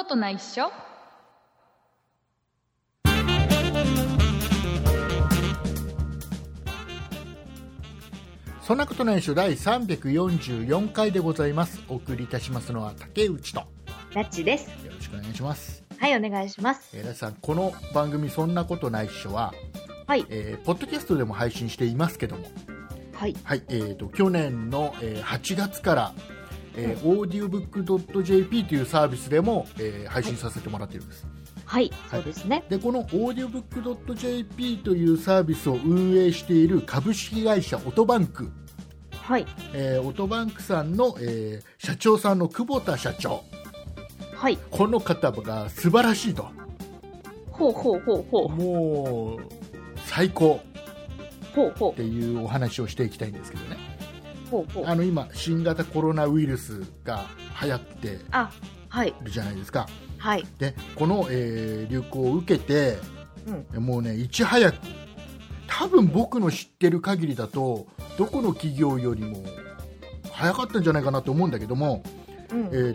ことないっしょ。 そんなことないっしょ第344回でございます。お送りいたしますのは竹内とラッチです。 よろしくお願いします。 はい、お願いします。 ラッチさん、この番組そんなことないっしょは、 はい、 ポッドキャストでも配信していますけども、 はい、 はい、去年の、8月から、audiobook.jp というサービスでも、配信させてもらっているんです。 はい、そうですね。 でこの audiobook.jp というサービスを運営している株式会社オトバンク、 はい、 オトバンクさんの、社長さんの久保田社長、 はい、 この方が素晴らしいと、 ほうほうほうほう、 もう最高ほうほっていうお話をしていきたいんですけどね。 うほうほう。 今新型コロナウイルスが流行ってあ、はい、 るじゃないですか。 はい、 でこの、流行を受けて、もうねいち早く、多分僕の知ってる限りだとどこの企業よりも早かったんじゃないかなと思うんだけども、1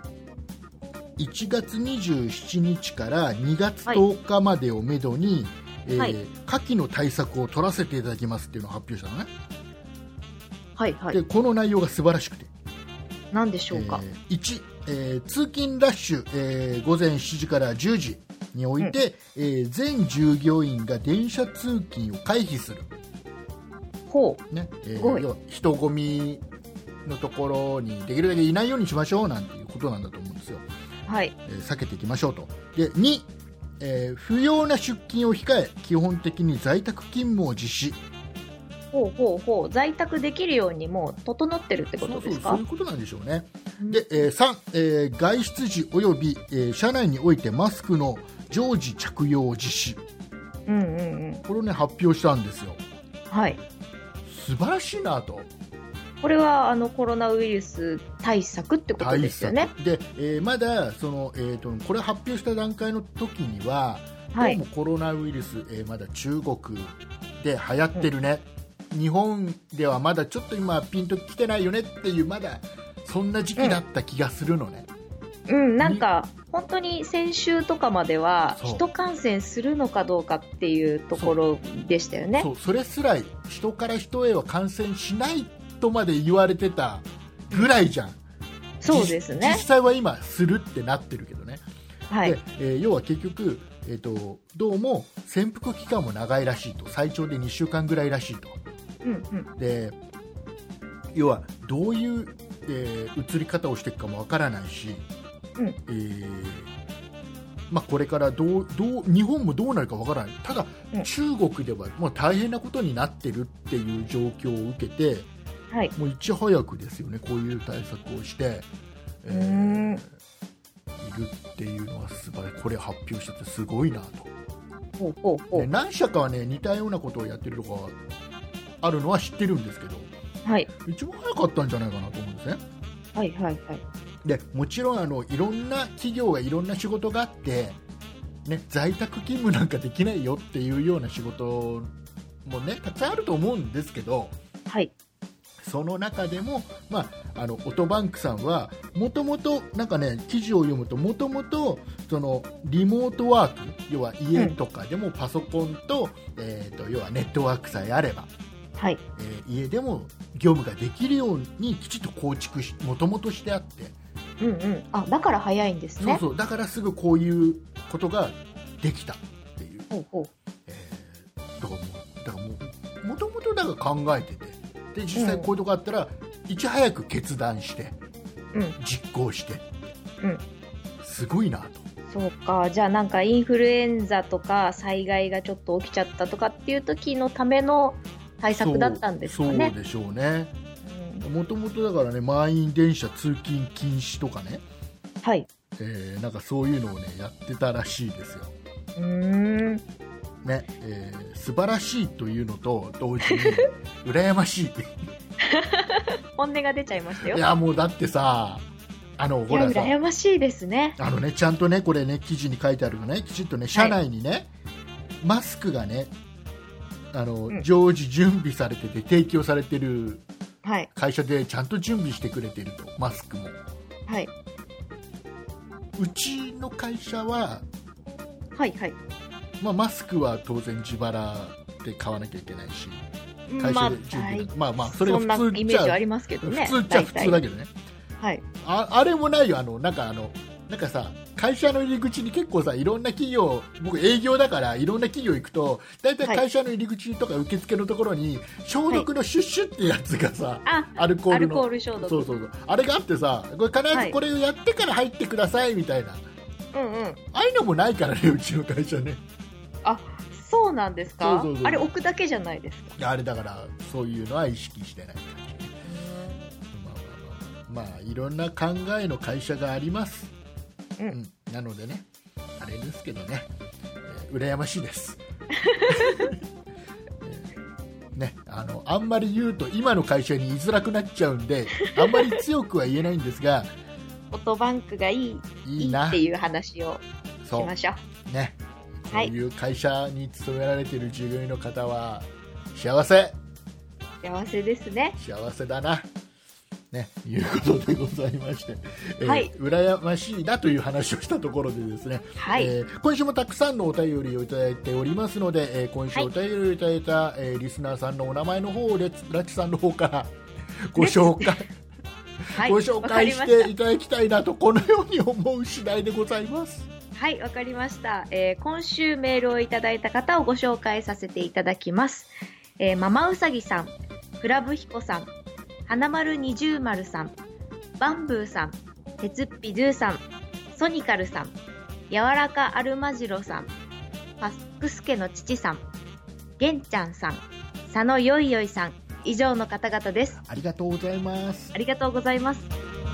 月27日から2月10日までをめどに、夏季の対策を取らせていただきますっていうのを発表したのね。 はい、はい。 でこの内容が素晴らしくて、 何でしょうか。 1、通勤ラッシュ、午前7時から10時において、全従業員が電車通勤を回避する、 ほう、 ね、 すごい。 要は人混みのところにできるだけいないようにしましょうなんていうことなんだと思うんですよ。 はい、 避けていきましょうと。で2、不要な出勤を控え基本的に在宅勤務を実施。 ほうほうほう、在宅できるようにもう整ってるってことですか。 そういうことなんでしょうね。で、3、外出時および、車内においてマスクの常時着用を実施。これをね発表したんですよ。 はい、 素晴らしいなと。 これはコロナウイルス対策ってことですよね。 で、まだその、これ発表した段階の時には、どうもコロナウイルス、まだ中国で流行ってるね、日本ではまだちょっと今ピンときてないよねっていう、まだそんな時期だった気がするのね。 なんか本当に先週とかまでは人感染するのかどうかっていうところでしたよね。 それすら人から人へは感染しないとまで言われてたぐらいじゃん。 そうですね。 実際は今するってなってるけどね。 はい。 で、要は結局、どうも潜伏期間も長いらしいと。最長で2週間ぐらいらしいと。で、要はどういう、移り方をしていくかもわからないし、これから日本もどうなるかわからない。ただ、中国ではもう大変なことになってるっていう状況を受けて、もういち早くですよね、こういう対策をして、いるっていうのは素晴らしい。これ発表したってすごいなと。何社かはね似たようなことをやってるとこがあるのは知ってるんですけど、一番早かったんじゃないかなと思うんですね。でもちろんいろんな企業がいろんな仕事があって、ね、在宅勤務なんかできないよっていうような仕事もねたくさんあると思うんですけど、その中でも、オトバンクさんはもともとなんかね記事を読むと、もともとそのリモートワーク、要は家とかでもパソコンと、要はネットワークさえあれば、家でも業務ができるようにきちっと構築しもともとしてあって、 だから早いんですね。 だからすぐこういうことができたっていう。だからもともとだから考えてて、で実際こういうとこあったら、いち早く決断して、実行して、すごいなと。 そうか。じゃあなんかインフルエンザとか災害がちょっと起きちゃったとかっていう時のための対策だったんですかね。 そうでしょうね。もともとだからね、満員電車通勤禁止とかね、なんかそういうのをねやってたらしいですよ。ね、素晴らしいというのと同時に羨ましい本音が出ちゃいましたよ。 いやもうだってさ、ほらさ、 羨ましいですね。 ちゃんとねこれね記事に書いてあるのね、きちっとね車内にね、マスクがね常時準備されてて提供されてる会社でちゃんと準備してくれてると、マスクも。 うちの会社は、 はいはい、 マスクは当然自腹で買わなきゃいけないし、会社で準備それが普通イメージありますけどね。 普通っちゃ普通だけどね。 はい。 あれもないよ。なんかさ、会社の入り口に結構さ、いろんな企業、僕営業だからいろんな企業行くと、だいたい会社の入り口とか受付のところに消毒のシュッシュってやつがさ、アルコール消毒、 そうあれがあってさ、これ必ずこれをやってから入ってくださいみたいな、ああいうのもないからね、うちの会社ね。 あ、そうなんですか。あれ置くだけじゃないですか。 あれだからそういうのは意識してない感じ。いろんな考えの会社があります。なのでね、あれですけどね、羨ましいです。ね、あんまり言うと今の会社に居づらくなっちゃうんで、あんまり強くは言えないんですが、 フォトバンクがいいなっていう話をしましょう。 ね、そういう会社に勤められている従業員の方は幸せですね。幸せだな。ね、いうことでございまして、羨ましいなという話をしたところでですね、今週もたくさんのお便りをいただいておりますので、今週お便りをいただいた、リスナーさんのお名前の方をラチさんの方からご紹介していただきたいなと、このように思う次第でございます。 はい、わかりました。今週メールをいただいた方をご紹介させていただきます。ママウサギさん、クラブヒコさん、花丸二重丸さん、バンブーさん、鉄っぴドゥさん、ソニカルさん、柔らかアルマジロさん、パックスケの父さん、ゲンちゃんさん、佐野よいよいさん、以上の方々です。 ありがとうございます。 ありがとうございます。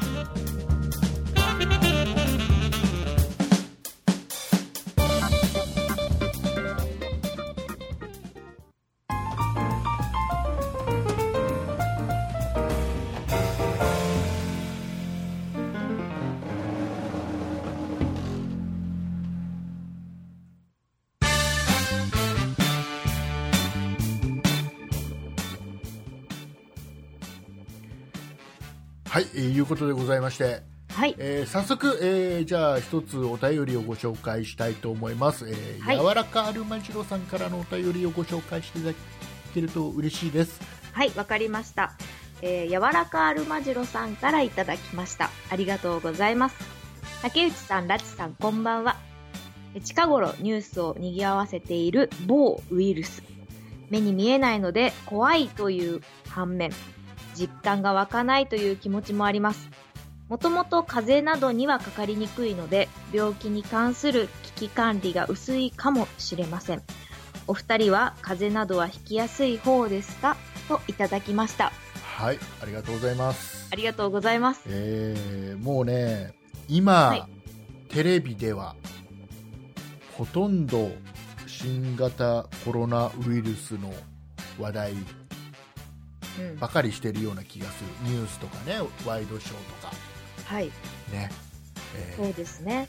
はい、いうことでございまして、早速、じゃあ一つお便りをご紹介したいと思います。柔らかアルマジロさんからのお便りをご紹介していただけると嬉しいです。 はい、わかりました。柔らかアルマジロさんからいただきました。ありがとうございます。竹内さん、ラチさん、こんばんは。近頃ニュースを賑わせている某ウイルス。目に見えないので怖いという反面、実感が湧かないという気持ちもあります。もともと風邪などにはかかりにくいので、病気に関する危機管理が薄いかもしれません。お二人は風邪などはひきやすい方ですか、といただきました。 はい、ありがとうございます。 ありがとうございます。 もうね、今、テレビではほとんど新型コロナウイルスの話題ばかりしているような気がする。ニュースとかね、ワイドショーとか、ね、 そうですね。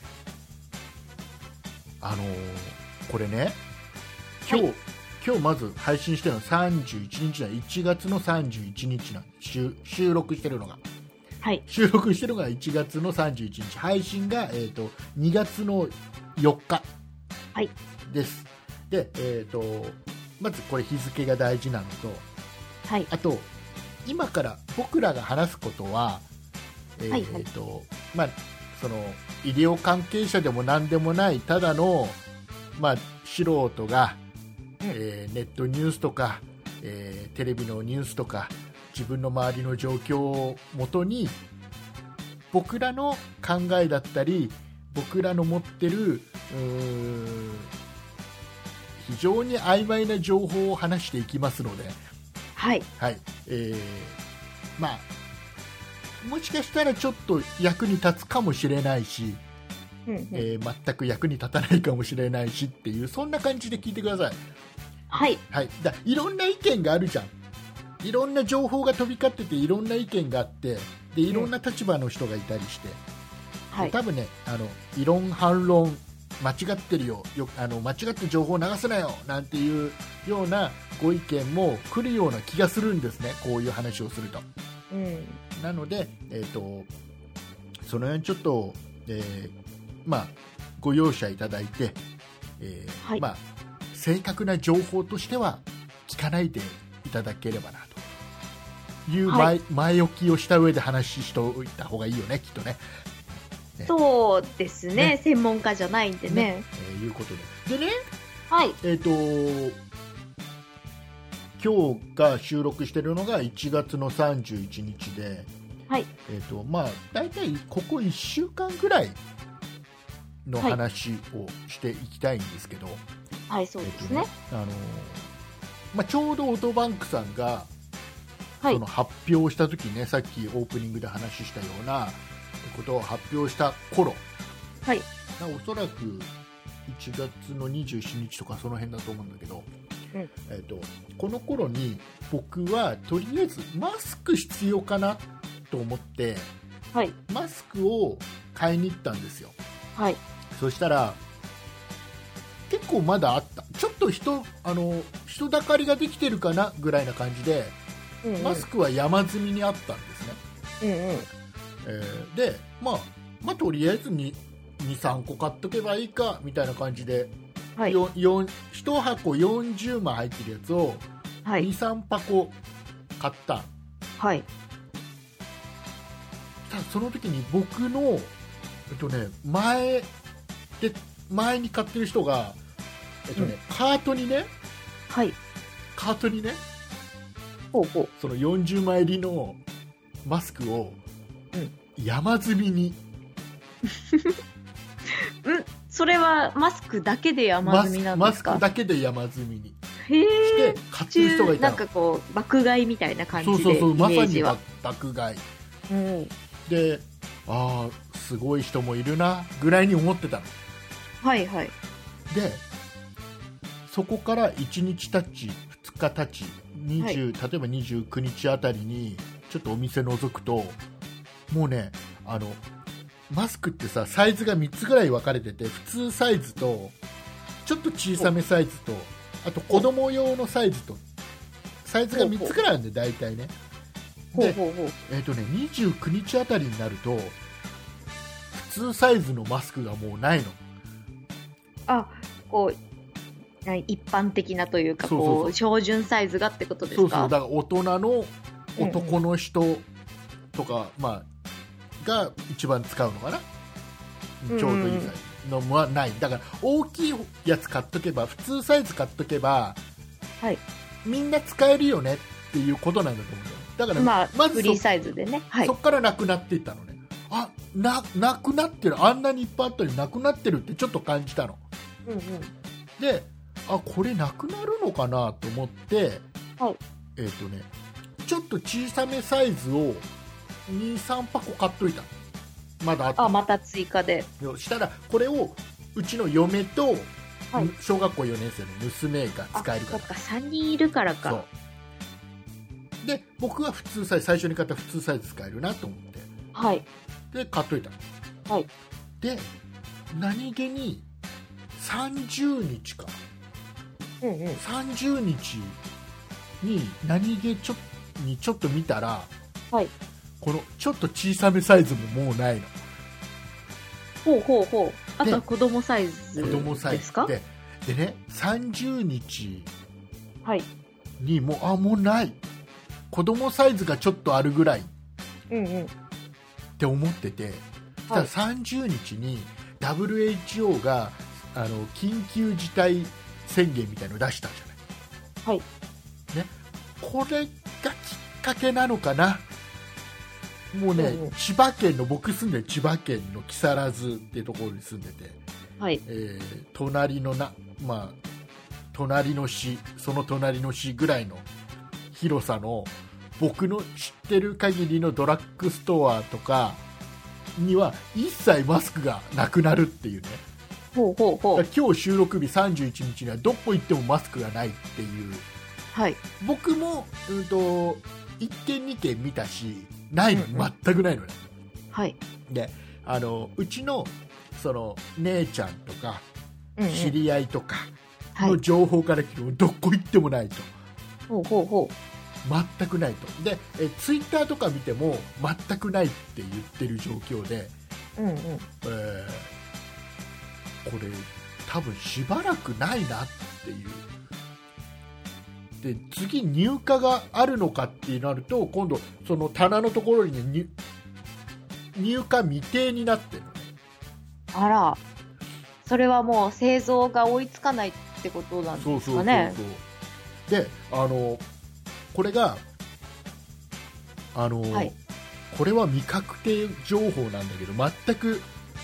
これね、今日まず配信してるのは31日だ。1月の31日なんで、収録してるのが、収録してるのが1月の31日、配信が、2月の4日です。で、まずこれ日付が大事なのと、あと今から僕らが話すことは、その医療関係者でも何でもないただの、素人が、ネットニュースとか、テレビのニュースとか自分の周りの状況をもとに僕らの考えだったり僕らの持ってる非常に曖昧な情報を話していきますので、もしかしたらちょっと役に立つかもしれないし、全く役に立たないかもしれないしっていう、そんな感じで聞いてください。いろんな意見があるじゃん。いろんな情報が飛び交ってていろんな意見があって、でいろんな立場の人がいたりして、多分ね、異論反論間違ってるよ、間違った情報を流すなよなんていうようなご意見も来るような気がするんですね、こういう話をすると。なので、その辺ちょっと、 ご容赦いただいて、 はい、 正確な情報としては聞かないでいただければなという前置きをした上で話しておいた方がいいよね、きっとね。 そうですね、専門家じゃないんでね。 いうことで。でね、 はい。 今日が収録しているのが1月の31日で、 はい。 だいたいここ1週間ぐらいの話をしていきたいんですけど、 はい、そうですね。 ちょうどオートバンクさんが、その発表した時にね、さっきオープニングで話したようなことを発表した頃、 はい。 おそらく1月の27日とかその辺だと思うんだけど、この頃に僕はとりあえずマスク必要かなと思って、 はい、 マスクを買いに行ったんですよ。 はい、 そしたら結構まだあった。ちょっと人だかりができてるかなぐらいな感じで、マスクは山積みにあったんですね。で、とりあえず2、3個買っとけばいいかみたいな感じで、はい、1箱40枚入ってるやつを2、3箱買った。 はい。 その時に僕の、前に買ってる人が、カートにね、 はい、 その40枚入りのマスクを山積みに、 それはマスクだけで山積みなんですか？ マスクだけで山積みにして買ってる人がいたの。 なんか爆買いみたいな感じで、 まさに爆買い、で、すごい人もいるなぐらいに思ってたの。 はいはい。 で、そこから1日経ち2日経ち、例えば29日あたりにちょっとお店覗くと、もうね、マスクってさ、サイズが3つぐらい分かれてて、普通サイズとちょっと小さめサイズと、あと子供用のサイズと、サイズが3つぐらいあるんで、大体ね。で、29日あたりになると普通サイズのマスクがもうないの。 一般的なというか、標準サイズがってことですか？ だから大人の男の人とか、が一番使うのかな、ちょうどいいサイズのもはない。だから大きいやつ買っとけば、普通サイズ買っとけば、みんな使えるよねっていうことなんだと思うんだよ。だからまずフリーサイズでね、 そこからなくなっていったのね。なくなってる、あんなにいっぱいあったのになくなってるってちょっと感じたの。で、これなくなるのかなと思って、ちょっと小さめサイズを2、3箱買っといた。まだあった。 また追加で。 したらこれをうちの嫁と小学校4年生の娘が使えるから。 そっか、3人いるからか。そうで、僕は普通サイズ、最初に買った普通サイズ使えるなと思って、で買っといた。で、何気に30日か、30日に何気ちょっと見たら、このちょっと小さめサイズももうないの。 あとは子供サイズですか？ でね、30日にもうない。子供サイズがちょっとあるぐらいって思ってて、ただ30日に WHO が緊急事態宣言みたいなのを出したじゃない。ね、これがきっかけなのかな。もうね、千葉県の、僕住んでる千葉県の木更津っていうところに住んでて、隣の市、その隣の市ぐらいの広さの、僕の知ってる限りのドラッグストアとかには一切マスクがなくなるっていうね。今日収録日31日にはどこ行ってもマスクがないっていう。僕も1件2件見たし、ないのに、全くないのね。で、うちのその姉ちゃんとか知り合いとかの情報から聞くと、どこ行ってもないと。全くないと。で、ツイッターとか見ても全くないって言ってる状況で、 これ多分しばらくないなっていう。で次入荷があるのかってなると、今度その棚のところに、ね、入荷未定になってるのね。 あら、それはもう製造が追いつかないってことなんですかね。 でこれがはい、これは未確定情報なんだけど、全く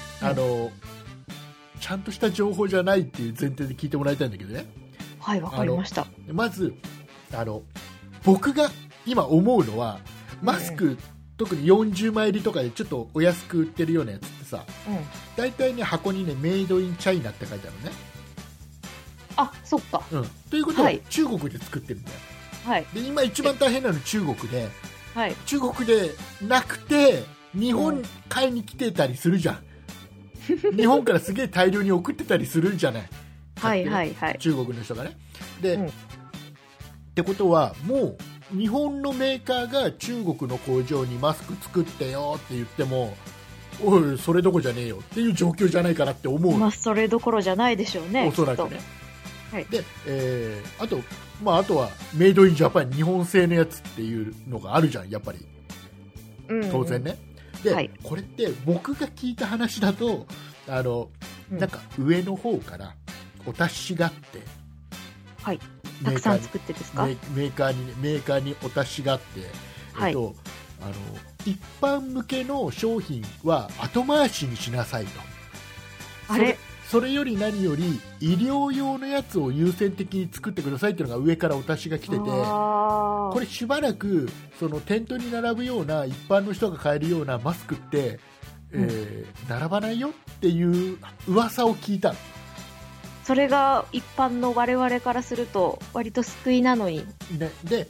ちゃんとした情報じゃないっていう前提で聞いてもらいたいんだけどね。 はい、わかりました。 まず僕が今思うのは、マスク、特に40枚入りとかでちょっとお安く売ってるようなやつってさ、大体ね、箱にね、メイドインチャイナって書いてあるのね。 あ、そっか。 ということは、中国で作ってるんだよ。はい、で今一番大変なの中国で、はい、中国でなくて日本買いに来てたりするじゃん。日本からすげえ大量に送ってたりするじゃない。はいはいはい、中国の人がね。で、ってことはもう日本のメーカーが中国の工場にマスク作ってよって言っても、おいそれどころじゃねえよっていう状況じゃないかなって思う。 まあそれどころじゃないでしょうね。 おそらくね。はい、で、あとはメイドインジャパン、日本製のやつっていうのがあるじゃん、やっぱり。当然ね。で、はい、これって僕が聞いた話だとなんか上の方からお達しがあって、 はい、たくさん作ってですか？ メーカーにお達しがあって、はい、一般向けの商品は後回しにしなさいと。それより何より医療用のやつを優先的に作ってくださいっていうのが上からお達しが来てて、これしばらくその店頭に並ぶような一般の人が買えるようなマスクって、並ばないよっていう噂を聞いた。 それが一般の我々からすると割と救いなのに、 ね、で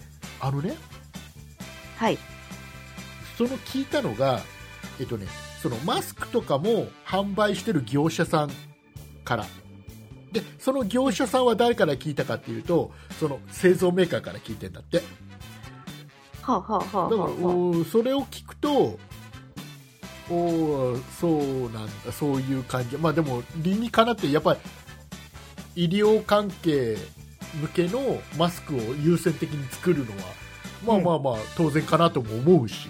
はい、 その聞いたのがそのマスクとかも販売してる業者さんからで、その業者さんは誰から聞いたかっていうと、その製造メーカーから聞いてんだって。だからそれを聞くと、そうなんだ、そういう感じ。まあでも理にかなってやっぱり医療関係向けのマスクを優先的に作るのはまあ当然かなとも思うし。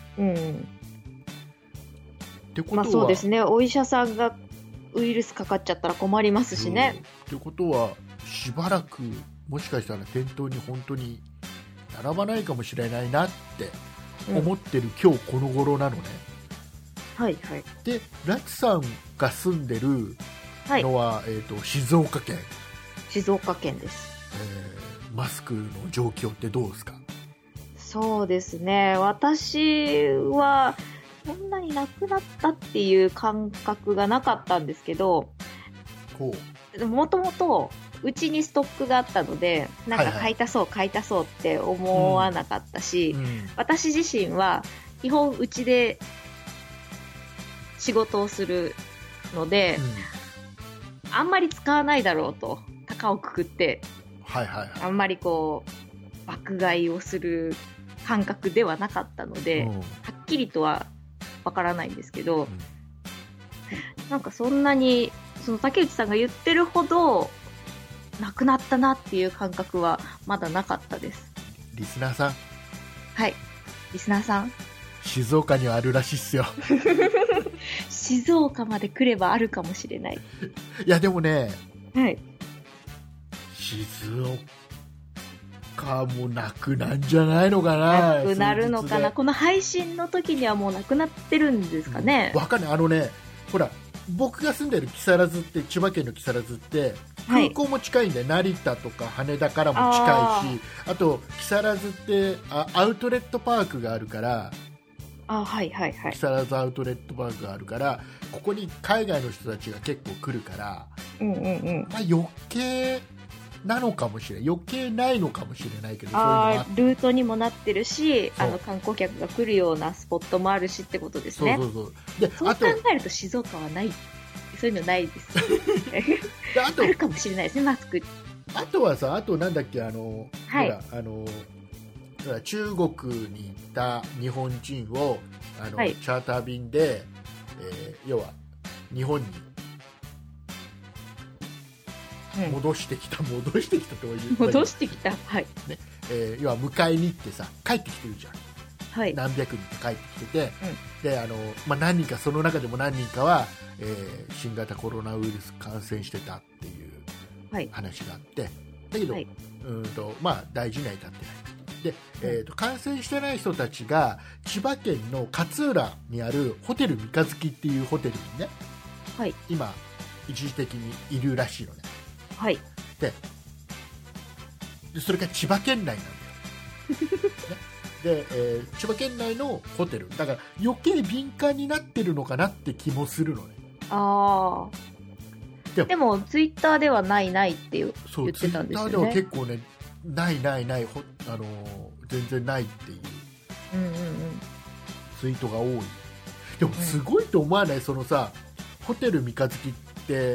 ってことは、 そうですね、お医者さんがウイルスかかっちゃったら困りますしね。 ってことはしばらくもしかしたら店頭に本当に並ばないかもしれないなって思ってる今日この頃なのね。 はいはい。 でラチさんが住んでるのは、静岡県。 静岡県です。 マスクの状況ってどうですか？ そうですね、私はそんなになくなったっていう感覚がなかったんですけど、もともとうちにストックがあったので、なんか買い足そうって思わなかったし、私自身は基本うちで仕事をするので、あんまり使わないだろうと高をくくって、あんまりこう爆買いをする感覚ではなかったので、はっきりとはわからないんですけど、なんかそんなにその竹内さんが言ってるほどなくなったなっていう感覚はまだなかったです。 リスナーさん、 はい、リスナーさん、 静岡にはあるらしいっすよ。 静岡まで来ればあるかもしれない。 いやでもね、 はい、 静岡もなくなんじゃないのかな。 なくなるのかな。この配信の時にはもうなくなってるんですかね。 わかんない。ほら僕が住んでる木更津って、千葉県の木更津って空港も近いんで、成田とか羽田からも近いし、あと木更津ってアウトレットパークがあるから、木更津アウトレットパークがあるから、ここに海外の人たちが結構来るから、まあ、余計なのかもしれない、余計ないのかもしれないけど、そういうのはルートにもなってるし、観光客が来るようなスポットもあるしってことですね。で、そう考えると静岡はない、そういうのないです。あるかもしれないですね、マスク。 あとはさ、あとなんだっけ、ほら中国に行った日本人をチャーター便で、要は日本に戻してきたという戻してきた、はい、 ね、要は迎えに行ってさ帰ってきてるじゃん、 はい、 何百人か帰ってきてて、で何人かその中でも何人かは、新型コロナウイルス感染してたっていう話があって、だけど、大事には至ってないで、感染してない人たちが千葉県の勝浦にあるホテル三日月っていうホテルにね、はい、今一時的にいるらしいのね、はい、でそれが千葉県内なんだよ、ね、で、千葉県内のホテルだから余計敏感になってるのかなって気もするのね。 あでもツイッターではないって言ってたんですよね。ツイッターでは結構ねない全然ないっていうツイートが多い。でもすごいと思わない、そのさホテル三日月って、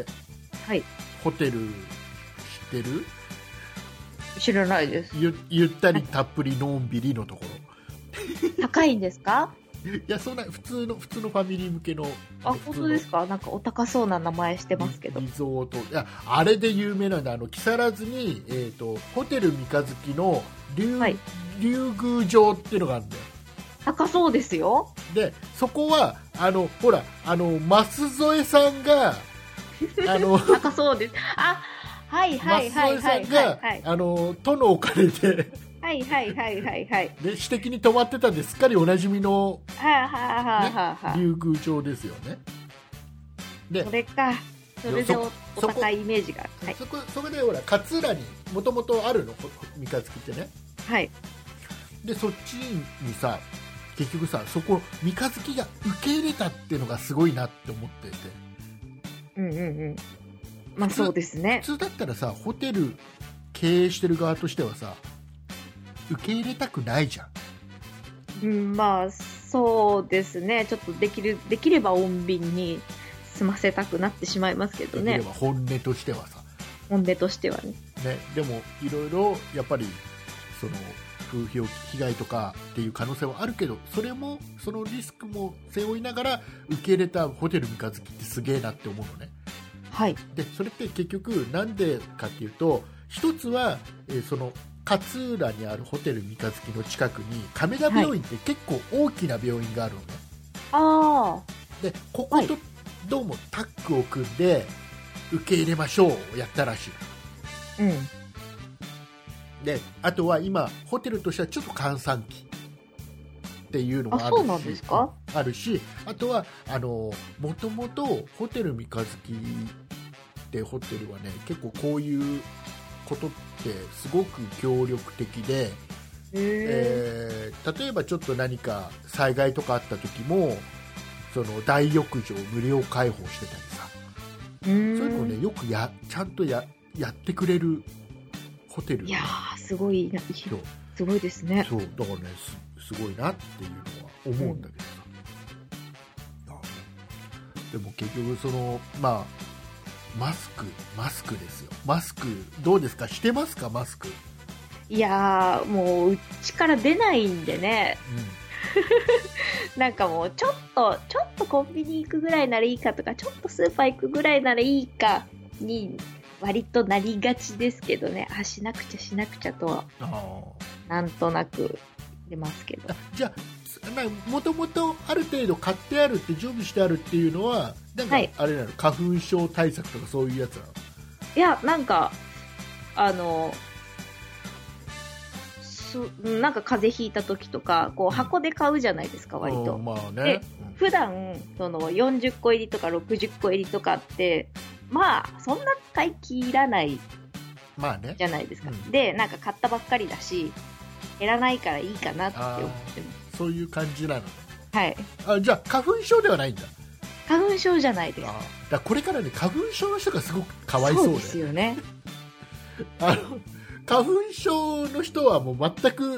はい、ホテル知ってる？ 知らないです。 ゆったりたっぷりのんびりのところ高いんですか？ いやそんな普通のファミリー向けの。 本当ですか？なんかお高そうな名前してますけど。 リゾート、いやあれで有名なんだ。木更津に、ホテル三日月の竜宮城っていうのがあるんだよ。 高そうですよ。 でそこはほら舛添さんが高そうです。はいはいはいはいはい、はい、 都のお金ではいはいはいはいはい。 で私的に泊まってたんですっかりおなじみの、竜宮城ですよね。でそれか。それでお高いイメージが。 はい、そこでほら勝浦にもともとあるの三日月ってね。はい。でそっちにさ結局さそこ三日月が受け入れたっていうのがすごいなって思ってて。 うんうんうん。まあそうですね。 普通だったらさホテル経営してる側としてはさ受け入れたくないじゃん。 まあそうですね。ちょっとできれば穏便に済ませたくなってしまいますけどね。 できれば本音としてはさ。 本音としてはね。 でもいろいろやっぱりその風評被害とかっていう可能性はあるけど、そのリスクも背負いながら受け入れたホテル三日月ってすげえなって思うのね。はい。でそれって結局なんでかっていうと、一つは、その勝浦にあるホテル三日月の近くに亀田病院って結構大きな病院があるのね。はい、でこことどうもタッグを組んで受け入れましょうをやったらしい。であとは今ホテルとしてはちょっと閑散期っていうのもあるし、 そうなんですか？ あるし、あとはもともとホテル三日月ってホテルはね結構こういうことってすごく協力的で、例えばちょっと何か災害とかあった時もその大浴場を無料開放してたりさ、そういうのをねよくちゃんとやってくれるホテル。 いやーすごいすごいですね。 そうだからねすごいなっていうのは思うんだけどさ、でも結局そのマスクですよ。マスクどうですか？してますか？マスク。 いやーもううちから出ないんでね、なんかもうちょっとコンビニ行くぐらいならいいかとか、ちょっとスーパー行くぐらいならいいかに割となりがちですけどね。しなくちゃとはなんとなく出ますけど。 じゃあもともとある程度買ってあるって準備してあるっていうのはなんかあれなの、花粉症対策とかそういうやつなの？ いやなんかなんか風邪ひいた時とかこう箱で買うじゃないですか、割と。で普段その40個入りとか60個入りとかってそんな使い切らないじゃないですか。でなんか買ったばっかりだし減らないからいいかなって思ってます。 そういう感じなのね。 はい。 じゃあ花粉症ではないんだ。 花粉症じゃないです。 だこれからね花粉症の人がすごくかわいそうですよね。 花粉症の人はもう全く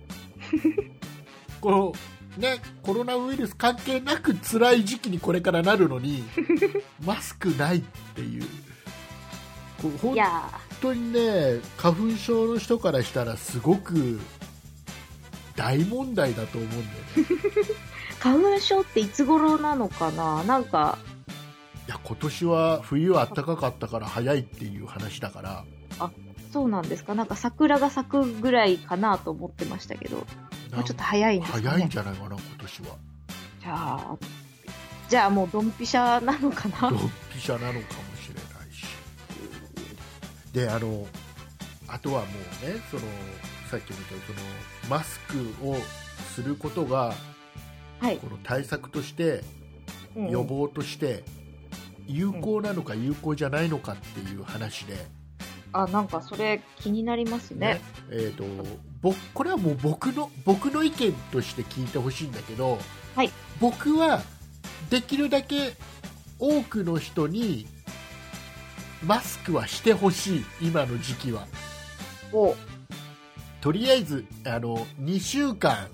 このねコロナウイルス関係なく辛い時期にこれからなるのにマスクないっていう、本当にね花粉症の人からしたらすごく大問題だと思うんだよね。 花粉症っていつ頃なのかな。なんかいや今年は冬は暖かかったから早いっていう話だから。 あ、そうなんですか。なんか桜が咲くぐらいかなと思ってましたけど、もうちょっと早いんですかね。 早いんじゃないかな、今年は。 じゃあもうドンピシャなのかな。 ドンピシャなのかもしれないし。で、あとはもうね、さっきも言ったマスクをすることが、 はい、 この対策として、予防として有効なのか有効じゃないのかっていう話で、 なんかそれ気になりますね。 これはもう僕の意見として聞いてほしいんだけど、 はい、 僕はできるだけ多くの人にマスクはしてほしい、今の時期は。とりあえず2週間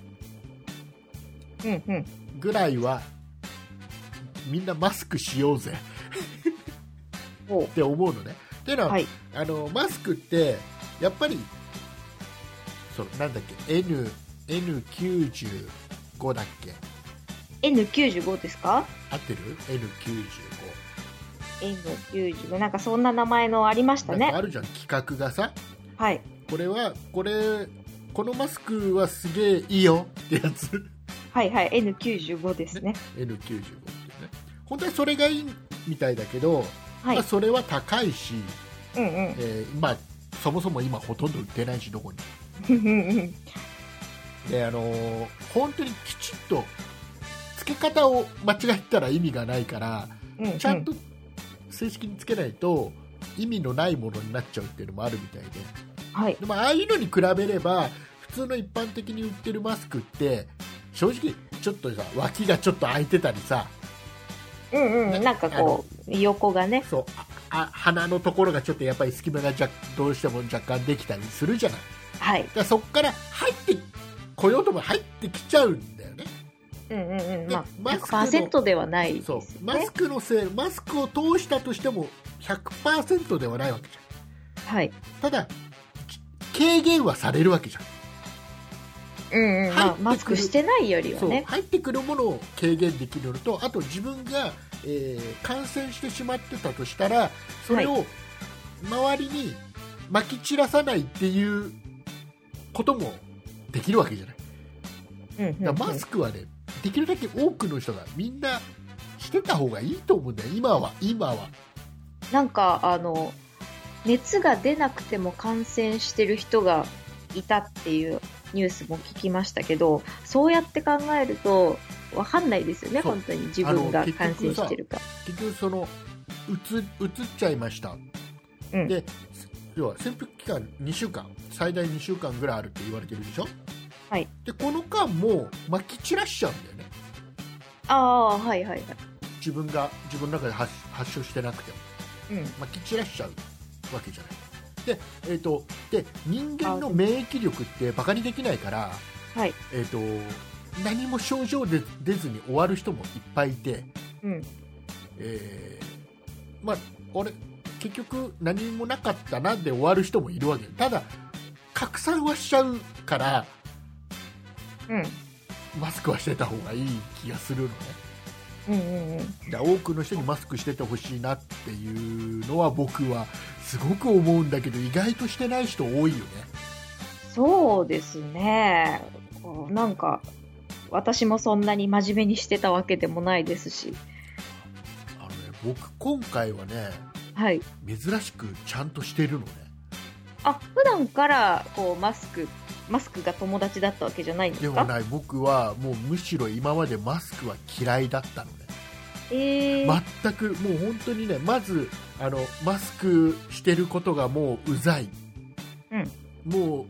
ぐらいはみんなマスクしようぜって思うのね。っていうのは、はい、マスクってやっぱりなんだっけ、N95 だっけ。 N95 ですか？ 合ってる？ N95 なんかそんな名前のありましたね。 なんかあるじゃん、企画がさ。 はい。 このマスクはすげえいいよってやつ。 はいはい、N95 ですね。 N95 ってね。本当はそれがいいみたいだけど、はい、それは高いし、そもそも今ほとんど売ってないし、どこに。で、本当にきちっと付け方を間違えたら意味がないから、ちゃんと正式につけないと意味のないものになっちゃうっていうのもあるみたいで、 はい、 でもああいうのに比べれば普通の一般的に売ってるマスクって正直ちょっとさ、脇がちょっと開いてたりさ、 なんかこう横がね、 そう鼻のところがちょっとやっぱり隙間がどうしても若干できたりするじゃない。 はい、 だからそこから入ってこようとも入ってきちゃうんだよね。 100% ではないですね。 そう、マスクを通したとしても 100% ではないわけじゃん。はい。ただ軽減はされるわけじゃん。 マスクしてないよりはね。 入ってくるものを軽減できるのと、あと自分が、感染してしまってたとしたらそれを周りに撒き散らさないっていうこともできるわけじゃない。だからマスクはね、できるだけ多くの人がみんなしてた方がいいと思うんだよ、今は。 なんか熱が出なくても感染してる人がいたっていうニュースも聞きましたけど、そうやって考えると分かんないですよね、本当に自分が感染してるか。 結局うつっちゃいました、で要は潜伏期間2週間、最大2週間ぐらいあるって言われてるでしょ。 はい、 でこの間も撒き散らしちゃうんだよね。 はいはいはい。 自分の中で発症してなくても、撒き散らしちゃうわけじゃない。で人間の免疫力ってバカにできないから、 はい、 何も症状で出ずに終わる人もいっぱいいて、俺結局何もなかったなで終わる人もいるわけ。ただ拡散はしちゃうから、マスクはしてた方がいい気がするのね。多くの人にマスクしててほしいなっていうのは僕はすごく思うんだけど、意外としてない人多いよね。 そうですね。なんか私もそんなに真面目にしてたわけでもないですし、 僕今回はね、 はい、 珍しくちゃんとしてるのね。 普段からこうマスクが友達だったわけじゃないんですか？ でもない。僕はもうむしろ今までマスクは嫌いだったのね。全くもう本当にね、まずマスクしてることがもううざい、も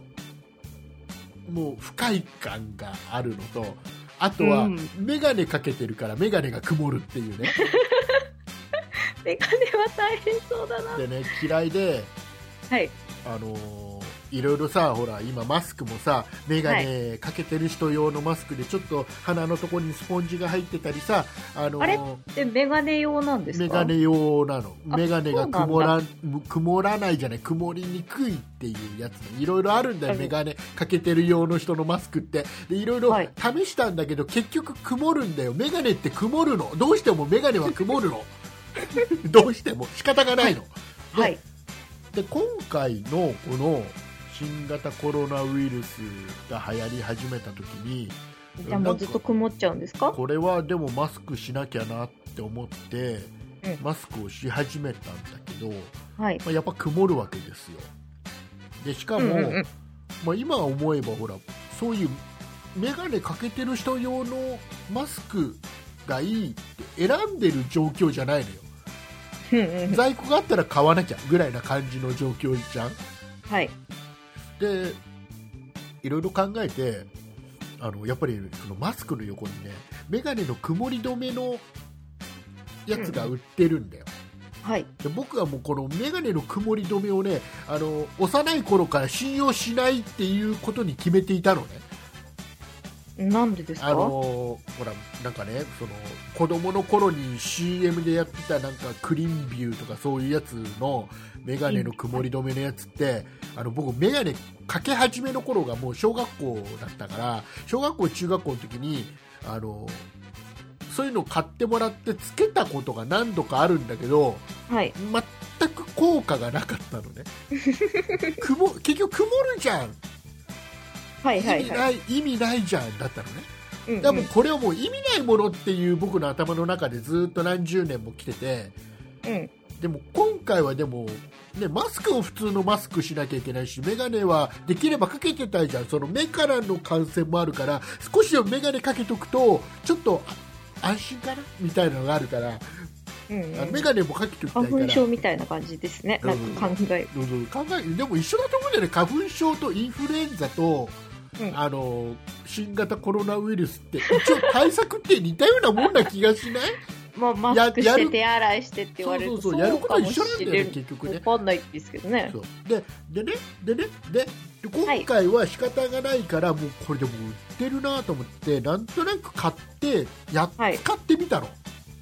う不快感があるのと、あとはメガネかけてるからメガネが曇るっていうね。 メガネは大変そうだな。 でね、嫌いで、 はい、 いろいろさ、ほら今マスクもさ、メガネかけてる人用のマスクでちょっと鼻のところにスポンジが入ってたりさ、 あれってメガネ用なんですか？ メガネ用なの。メガネが曇らないじゃない、曇りにくいっていうやつ、いろいろあるんだよ、メガネかけてる用の人のマスクって。でいろいろ試したんだけど、結局曇るんだよ。メガネって曇るの。どうしてもメガネは曇るの。 どうしても仕方がないの。 はい。 で今回のこの新型コロナウイルスが流行り始めた時に、 じゃあもうずっと曇っちゃうんですか？ これはでもマスクしなきゃなって思って、マスクをし始めたんだけど、 はい、 やっぱ曇るわけですよ。でしかも、今思えばほらそういうメガネかけてる人用のマスクがいいって選んでる状況じゃないのよ。在庫があったら買わなきゃぐらいな感じの状況じゃん。 はい。 でいろいろ考えてやっぱりそのマスクの横にねメガネの曇り止めのやつが売ってるんだよ。 はい、 で僕はもうこのメガネの曇り止めをね幼い頃から信用しないっていうことに決めていたのね。 なんでですか？ ほらなんかねその子供の頃に CM でやってたなんかクリンビューとかそういうやつのメガネの曇り止めのやつって僕メガネかけ始めの頃がもう小学校だったから小学校中学校の時にそういうのを買ってもらってつけたことが何度かあるんだけど、 はい、 全く効果がなかったのね。結局曇るじゃん。 はいはいはい、 意味ないじゃんだったのね。でもこれはもう意味ないものっていう僕の頭の中でずっと何十年も来てて、でも今回はでも、ね、マスクを普通のマスクしなきゃいけないしメガネはできればかけてたいじゃん。その目からの感染もあるから少しはメガネかけとくとちょっと安心かなみたいなのがあるから、メガネもかけておきたいから。 花粉症みたいな感じですね。なんか考えでも一緒だと思うんだよね。花粉症とインフルエンザと新型コロナウイルスって一応対策って似たようなもんな気がしない？ まあ、マスクして手洗いしてって言われるとそうやることは一緒なんだよね結局ね。 分かんないですけどね。 そうで今回は仕方がないからもうこれでも売ってるなと思ってなんとなく買って使ってみたの。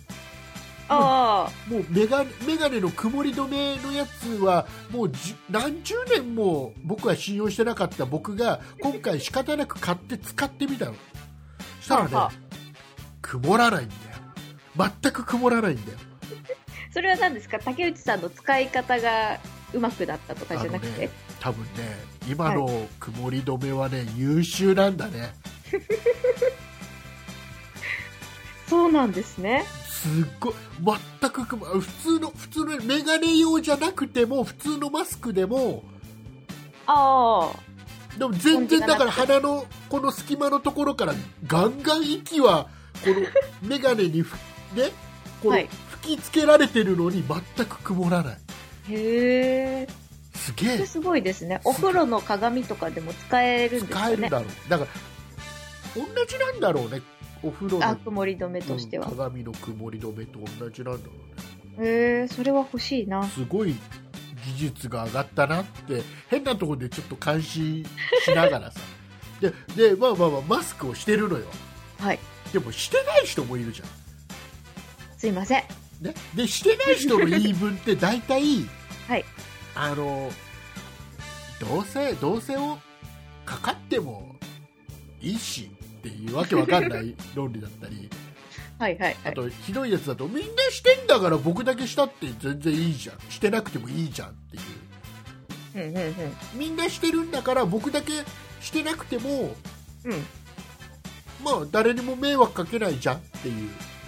もうメガネの曇り止めのやつはもう何十年も僕は信用してなかった僕が今回仕方なく買って使ってみたの。そしたらね曇らないんだよ。全く曇らないんだよ。 それは何ですか？竹内さんの使い方がうまくなったとかじゃなくて、 多分ね今の曇り止めはね、優秀なんだね。 そうなんですね。 すっごい全く普通のメガネ用じゃなくても普通のマスクでもでも全然だから鼻のこの隙間のところからガンガン息はこのメガネにねこの吹きつけられてるのに全く曇らない。 へー、 すげえ。 すごいですね。お風呂の鏡とかでも使えるんですかね。 使えるだろう。だから同じなんだろうね。お風呂の曇り止めとしては、 鏡の曇り止めと同じなんだろうね。 へえ、それは欲しいな。 すごい技術が上がったなって変なところでちょっと感心しながらさでマスクをしてるのよ。 はい。 でもしてない人もいるじゃん。 すいません。 ね、でしてない人の言い分って大体はいどうせをかかってもいいしっていうわけわかんない論理だったりはいはい、はい、 あとひどいやつだとみんなしてんだから僕だけしたって全然いいじゃん、してなくてもいいじゃんっていう、みんなしてるんだから僕だけしてなくても、まあ誰にも迷惑かけないじゃんっていう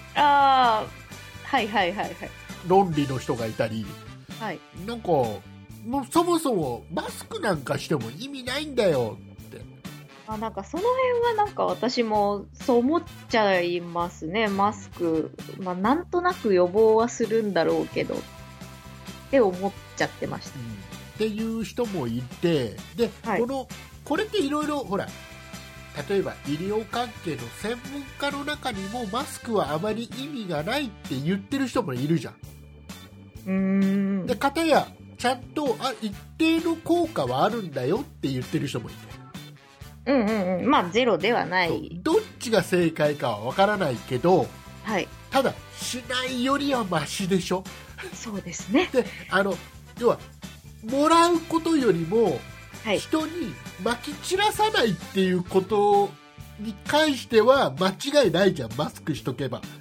論理の人がいたり、なんかもうそもそもマスクなんかしても意味ないんだよって。 なんかその辺はなんか私もそう思っちゃいますね。マスク、なんとなく予防はするんだろうけどって思っちゃってました、 っていう人もいて、で、これっていろいろほら例えば医療関係の専門家の中にもマスクはあまり意味がないって言ってる人もいるじゃん。で片やちゃんと一定の効果はあるんだよって言ってる人もいて、 ゼロではない。 どっちが正解かはわからないけど、ただしないよりはマシでしょ。 そうですね。 で要はもらうことよりも人にまき散らさないっていうことに関しては間違いないじゃん、マスクしとけば。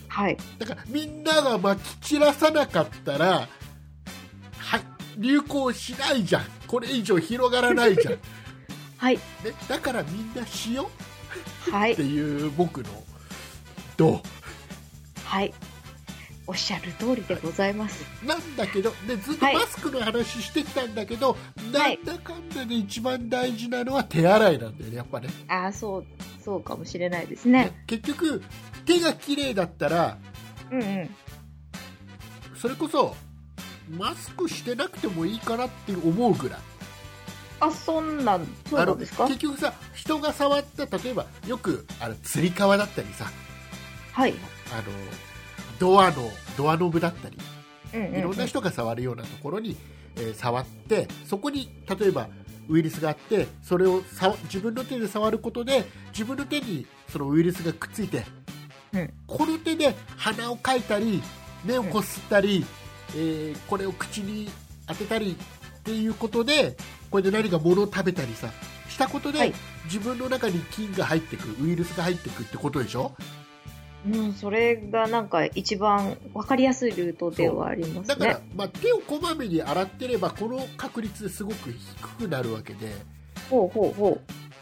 はい。 だからみんながまき散らさなかったら、はい、流行しないじゃん。これ以上広がらないじゃん。 はい。 ね、だからみんなしよう、 はい、 っていう僕のどう。 はい。おっしゃる通りでございます。 なんだけど、でずっとマスクの話してきたんだけど、なんだかんだで一番大事なのは手洗いなんだよね、やっぱね。 ああ、そうかもしれないですね。 結局、手が綺麗だったら、 うんうん。 それこそ、マスクしてなくてもいいかなって思うぐらい。 あ、そうなんですか？ 結局さ、人が触った、例えば、よく、つり革だったりさ、 はい。 ドアノブだったり、 うんうんうん、 いろんな人が触るようなところに、触って、そこに例えばウイルスがあって、それを自分の手で触ることで自分の手にそのウイルスがくっついて、 うん、 この手で鼻をかいたり目をこすったり、これを口に当てたりっていうことで、これで何か物を食べたりさしたことで、はい、自分の中に菌が入ってくる、ウイルスが入ってくるってことでしょ。 うん、それがなんか一番分かりやすいルートではありますね。 だから、まあ、手をこまめに洗ってればこの確率ですごく低くなるわけで、 ほうほうほ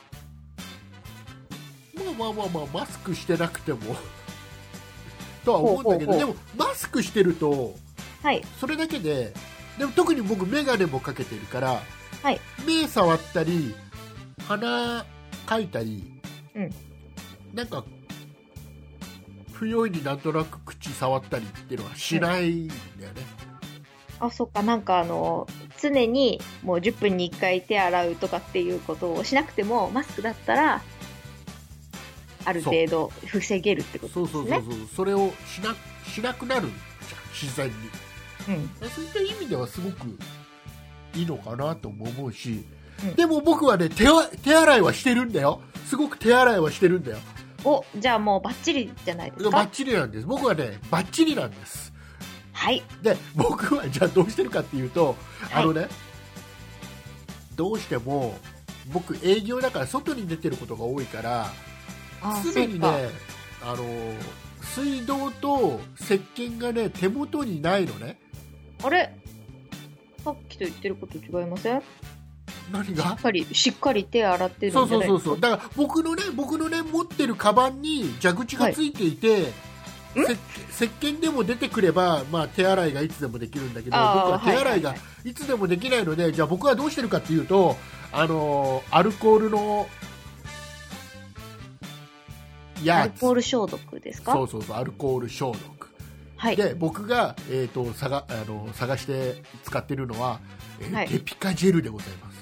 う、まあマスクしてなくてもとは思うんだけど、でもマスクしてると、 はい、 それだけで、でも特に僕眼鏡もかけてるから、 はい、 目触ったり鼻かいたり、 うん、 なんか不用意になんとなく口触ったりっていうのはしないんだよね。 あ、そっか。なんか常にもう10分に1回手洗うとかっていうことをしなくても、マスクだったらある程度防げるってことですね。 そうそれをしなくなるじゃん、自然に、 うん、 そういった意味ではすごくいいのかなとも思うし、 うん、 でも僕はね、手洗いはしてるんだよ。すごく手洗いはしてるんだよ。 お、じゃあもうバッチリじゃないですか。 バッチリなんです。僕はね、バッチリなんです。 はい。 で、僕はじゃあどうしてるかっていうと、はい、どうしても僕営業だから外に出てることが多いから、常にね、水道と石鹸がね、手元にないのね。 あれ、さっきと言ってること違いません？ 何が？ しっかり手洗ってるんじゃないですか。 そうだから僕のね持ってるカバンに蛇口がついていて、はい、石鹸でも出てくれば、まあ、手洗いがいつでもできるんだけど、僕は手洗いがいつでもできないので、じゃあ僕はどうしてるかっていうと、アルコールのアルコール消毒ですか？ そうアルコール消毒、 はい、 で僕が、探して使ってるのは、はい、テピカジェルでございます。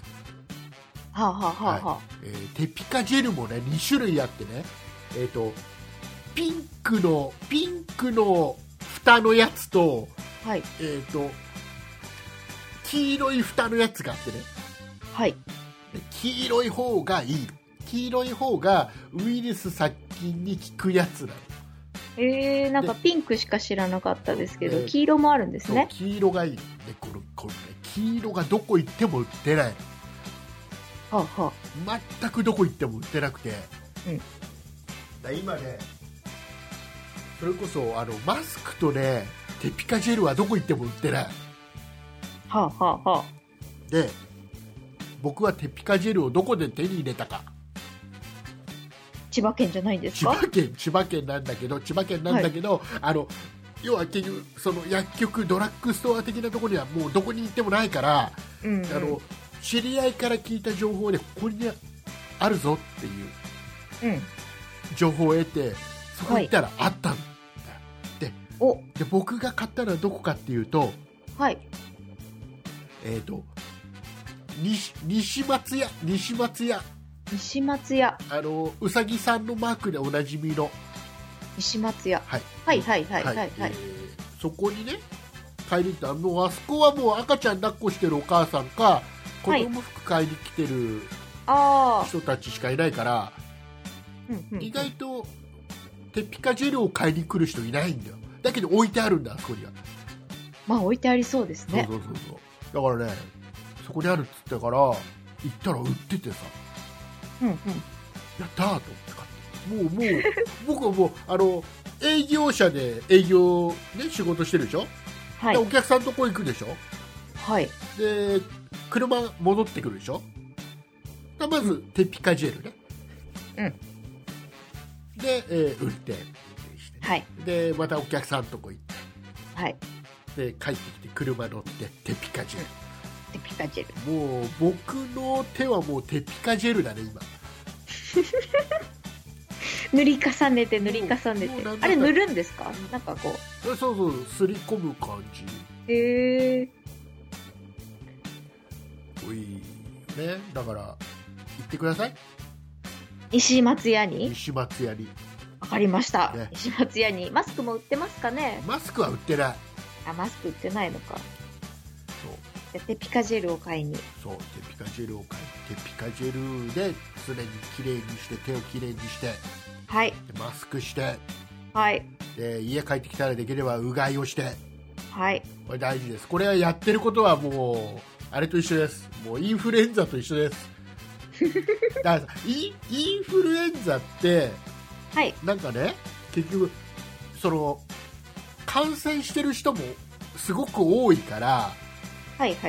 テピカジェルもね、2種類あってね、ピンクの蓋のやつと、 はい、 黄色い蓋のやつがあってね、 はい、 黄色い方がいい。黄色い方がウイルス殺菌に効くやつなの。 なんかピンクしか知らなかったですけど、黄色もあるんですね。 黄色がいい、ね、これ黄色がどこ行っても売ってない。全くどこ行っても売ってなくて、だ今ね、それこそマスクとね、テピカジェルはどこ行っても売ってない。で、僕はテピカジェルをどこで手に入れたか。 千葉県じゃないんですか？ 千葉県なんだけど、はい、要は結局その薬局、ドラッグストア的なところにはもうどこに行ってもないから、知り合いから聞いた情報でここにあるぞっていう情報を得て、そこに行ったらあったんだよ。で僕が買ったのはどこかっていうと、 はい、 西松屋、うさぎさんのマークでおなじみの西松屋、はい、 そこにね、買いに行った。もうあそこはもう赤ちゃん抱っこしてるお母さんか子供服買いに来てる人たちしかいないから、意外とテピカジェルを買いに来る人いないんだよ。だけど置いてあるんだ、あそこには。 まあ置いてありそうですね。 だからね、そこにあるっつってから行ったら売っててさ、やったーと思って買って、もう僕はもう営業者で営業ね仕事してるでしょ、 はい、 でお客さんとこ行くでしょ、 はい、 で車戻ってくるでしょ、まずテピカジェルね、で、運転して、 はい、 でまたお客さんとこ行って、 はい、 で帰ってきて車乗ってテピカジェル、 テピカジェル、 もう僕の手はもうテピカジェルだね今塗り重ねて塗り重ねて、あれ塗るんですか？なんかこう、そうすり込む感じ。おいね、だから行ってください、 西松屋に。 西松屋に。 わかりました、 ね、 西松屋に。マスクも売ってますかね？ マスクは売ってない。 あ、マスク売ってないのか。 そうでテピカジェルを買いに。 そうテピカジェルを買い、テピカジェルで常にきれいにして手をきれいにして、 はい、 でマスクして、 はい、 で家帰ってきたらできればうがいをして、 はい、 これ大事です。これはやってることはもうあれと一緒です。もうインフルエンザと一緒ですだからインフルエンザって、 はい、 なんかね、結局その感染してる人もすごく多いから、 はい、はい、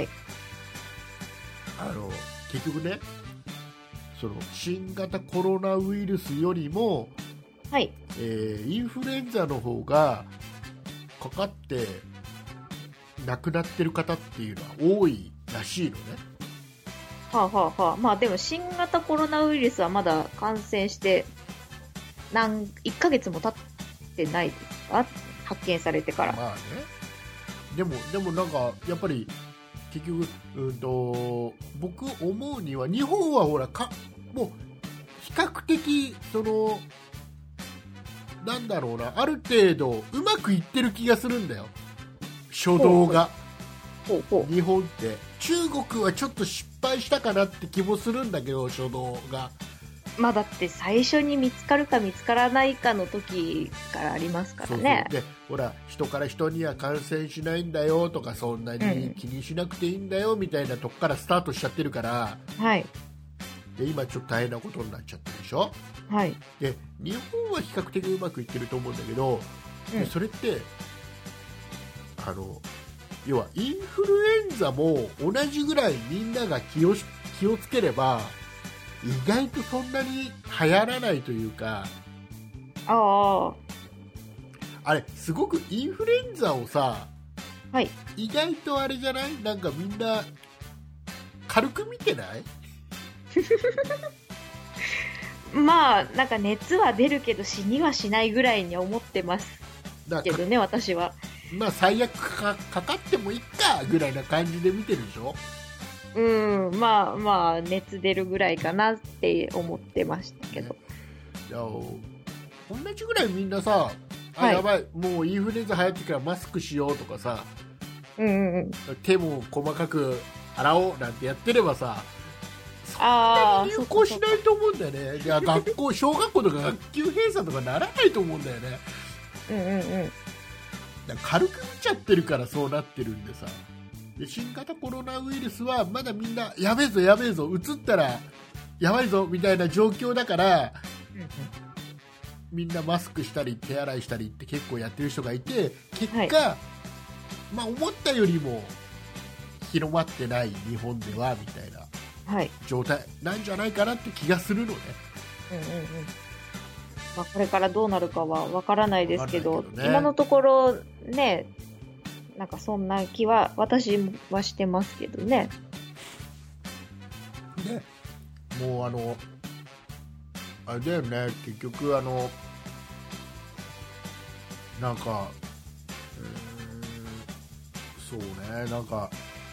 結局ね、その新型コロナウイルスよりも、 はい、 インフルエンザの方がかかって亡くなってる方っていうのは多いらしいのね。 はあはあはあ。まあでも新型コロナウイルスはまだ感染して1ヶ月も経ってないですか？発見されてから。 まあね。でもなんかやっぱり結局、僕思うには日本はほらもう比較的そのなんだろうな、ある程度うまくいってる気がするんだよ、初動が。日本って中国はちょっと失敗したかなって気もするんだけど、初動が。 まあだって最初に見つかるか見つからないかの時からありますからね。 そうでほら人から人には感染しないんだよとか、そんなに気にしなくていいんだよみたいなとこからスタートしちゃってるから、 はい、 で今ちょっと大変なことになっちゃってるでしょ。 はい、 で日本は比較的うまくいってると思うんだけど、それって要はインフルエンザも同じぐらいみんなが気をつければ意外とそんなに流行らないというか、あれすごくインフルエンザをさ、 はい、 意外とあれじゃない？なんかみんな軽く見てない？ まあなんか熱は出るけど死にはしないぐらいに思ってますけどね、私は。 まあ最悪かかってもいいかぐらいな感じで見てるでしょ。 まあ熱出るぐらいかなって思ってましたけど、 いや同じぐらいみんなさ、やばいもうインフルエンザ流行ってからマスクしようとかさ、手も細かく洗おうなんてやってればさ、そんなに流行しないと思うんだよね。いや小学校とか学級閉鎖とかならないと思うんだよね。軽く見ちゃってるからそうなってるんでさ。で新型コロナウイルスはまだみんなやべえぞ移ったらやばいぞみたいな状況だから、みんなマスクしたり手洗いしたりって結構やってる人がいて、結果、まあ思ったよりも広まってない日本ではみたいな状態なんじゃないかなって気がするのね。 まあ、これからどうなるかはわからないですけど、今のところね、なんかそんな気は私はしてますけどね。 ね、もうあれだよね、結局なんかそうね、なんか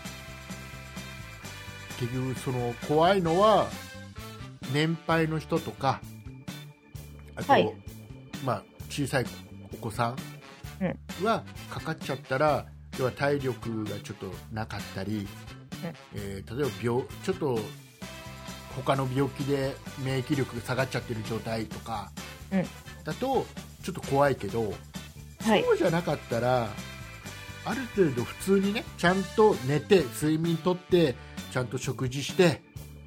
結局その怖いのは年配の人とか、あと、まあ小さいお子さんはかかっちゃったら、要は体力がちょっとなかったり、例えばちょっと他の病気で免疫力が下がっちゃってる状態とかだとちょっと怖いけど、そうじゃなかったらある程度普通にね、ちゃんと寝て睡眠とってちゃんと食事して、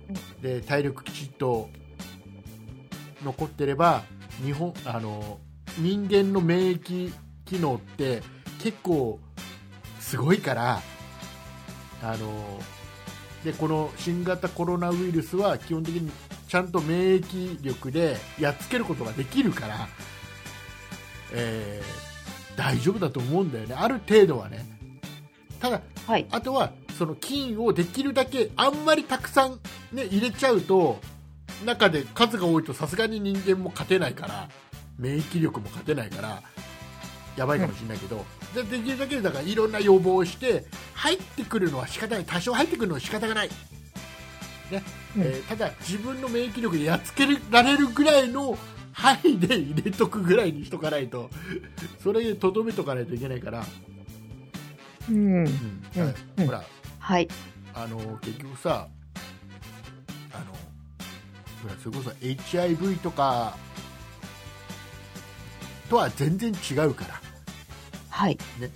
で体力きちっと残ってれば人間の免疫機能って結構すごいから、でこの新型コロナウイルスは基本的にちゃんと免疫力でやっつけることができるから、大丈夫だと思うんだよね、ある程度はね。ただ、はい、あとはその菌をできるだけあんまりたくさん、ね、入れちゃうと、中で数が多いとさすがに人間も勝てないから、免疫力も勝てないからやばいかもしれないけど、できるだけだからいろんな予防をして入ってくるのは仕方ない、多少入ってくるのは仕方がない、ね、ただ自分の免疫力でやっつけられるぐらいの範囲で入れとくぐらいにしとかないと、それでとどめとかないといけないから、ほら、 はい、 結局さ、それこそ HIV とかとは全然違うから、 はいね、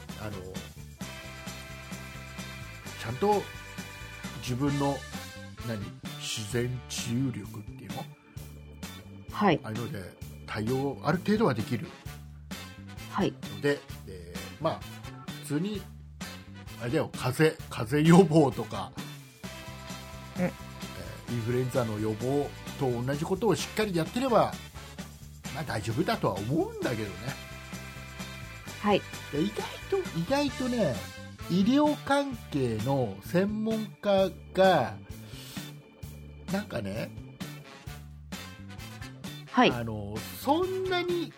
ちゃんと自分の自然治癒力っていうの、 はい、 ああいうので対応ある程度はできる、 はい、 ので、まあ普通にあれだよ、風邪予防とか、インフルエンザの予防と同じことをしっかりやってれば、まあ、大丈夫だとは思うんだけどね。 はい。 意外とね、医療関係の専門家がなんかね、 はい、 そんなに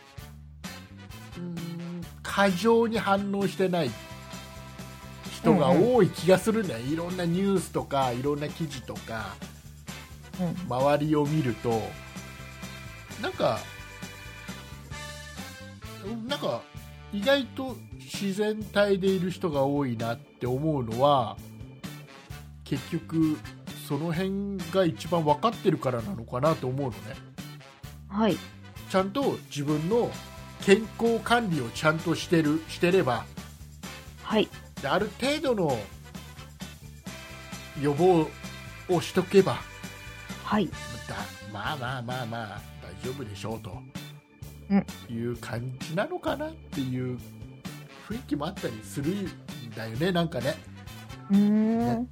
過剰に反応してない人が多い気がするんだよ、いろんなニュースとかいろんな記事とか、周りを見るとなんか意外と自然体でいる人が多いなって思うのは、結局その辺が一番分かってるからなのかなと思うのね。 はい。 ちゃんと自分の健康管理をちゃんとしてれば、 はい。 である程度の予防をしとけば、 はい。 まあ大丈夫でしょうという感じなのかなっていう雰囲気もあったりするんだよね、なんかね。ね、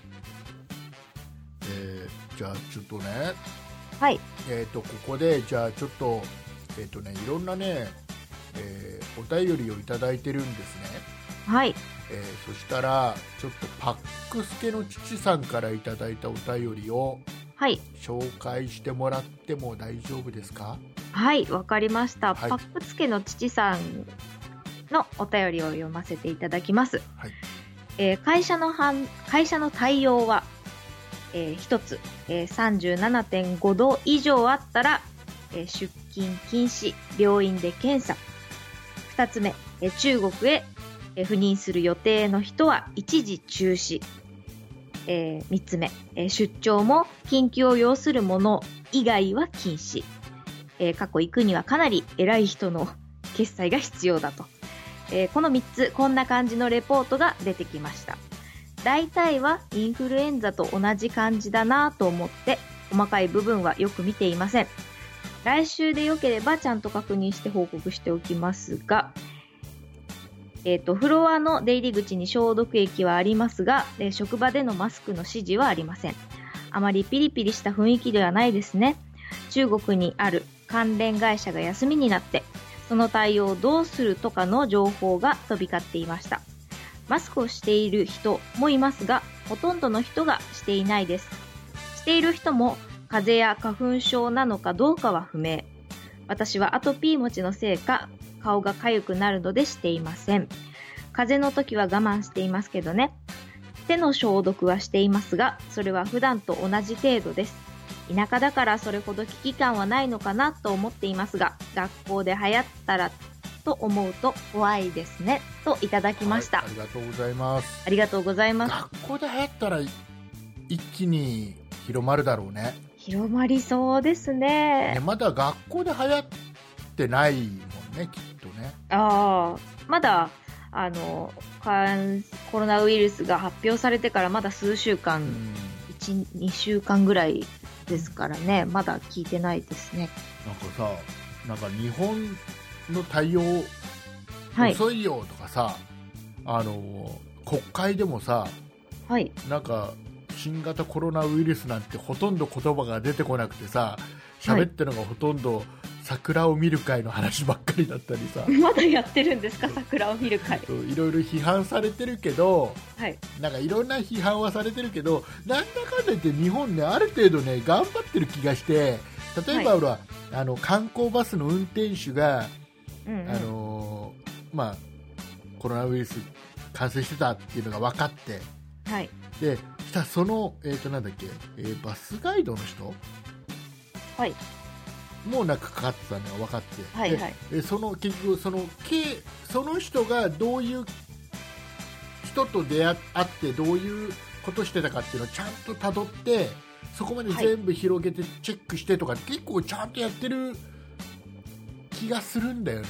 じゃあちょっとね、 はい、 ここでじゃあちょっといろんなね、お便りをいただいてるんですね。 はい。 そしたらちょっとパックスケの父さんからいただいたお便りを紹介してもらっても大丈夫ですか？ はい、わかりました、 はい、 パックスケの父さんのお便りを読ませていただきます。 はい。 会社の対応は、1つ、37.5 度以上あったら、出勤禁止、病院で検査。2つ目、中国へ、赴任する予定の人は一時中止。3つ目、出張も緊急を要するもの以外は禁止。過去行くにはかなり偉い人の決裁が必要だと。この3つ、こんな感じのレポートが出てきました。大体はインフルエンザと同じ感じだなと思って、細かい部分はよく見ていません。来週でよければちゃんと確認して報告しておきますが、フロアの出入り口に消毒液はありますが、職場でのマスクの指示はありません。あまりピリピリした雰囲気ではないですね。中国にある関連会社が休みになって、その対応をどうするとかの情報が飛び交っていました。マスクをしている人もいますが、ほとんどの人がしていないです。している人も風邪や花粉症なのかどうかは不明。私はアトピー持ちのせいか、顔が痒くなるのでしていません。風邪の時は我慢していますけどね。手の消毒はしていますが、それは普段と同じ程度です。田舎だからそれほど危機感はないのかなと思っていますが、学校で流行ったらと思うと怖いですね、といただきました。 はい、ありがとうございます。 ありがとうございます。 学校で流行ったら一気に広まるだろうね。 広まりそうですね。 まだ学校で流行ってないもんね、きっとね。 まだコロナウイルスが発表されてからまだ数週間、1、2週間ぐらいですからね、まだ聞いてないですね。 なんかさ、なんか日本の対応遅いよとかさ、国会でもさ、 はい、 なんか新型コロナウイルスなんてほとんど言葉が出てこなくてさ、喋ってるのがほとんど桜を見る会の話ばっかりだったりさまだやってるんですか、桜を見る会。 いろいろ批判されてるけど、 はい、 なんかいろんな批判はされてるけど、なんだかんだ言って日本ね、ある程度ね頑張ってる気がして、例えば俺は、観光バスの運転手が、まあ、コロナウイルス感染してたっていうのが分かって、 はい、 でしたらその、なんだっけ、バスガイドの人、 はい、 もうなんかかかってたのが分かって、 はいはい、 でその結局その人がどういう人と出会ってどういうことしてたかっていうのをちゃんとたどって、そこまで全部広げてチェックしてとか、結構ちゃんとやってる気がするんだよね。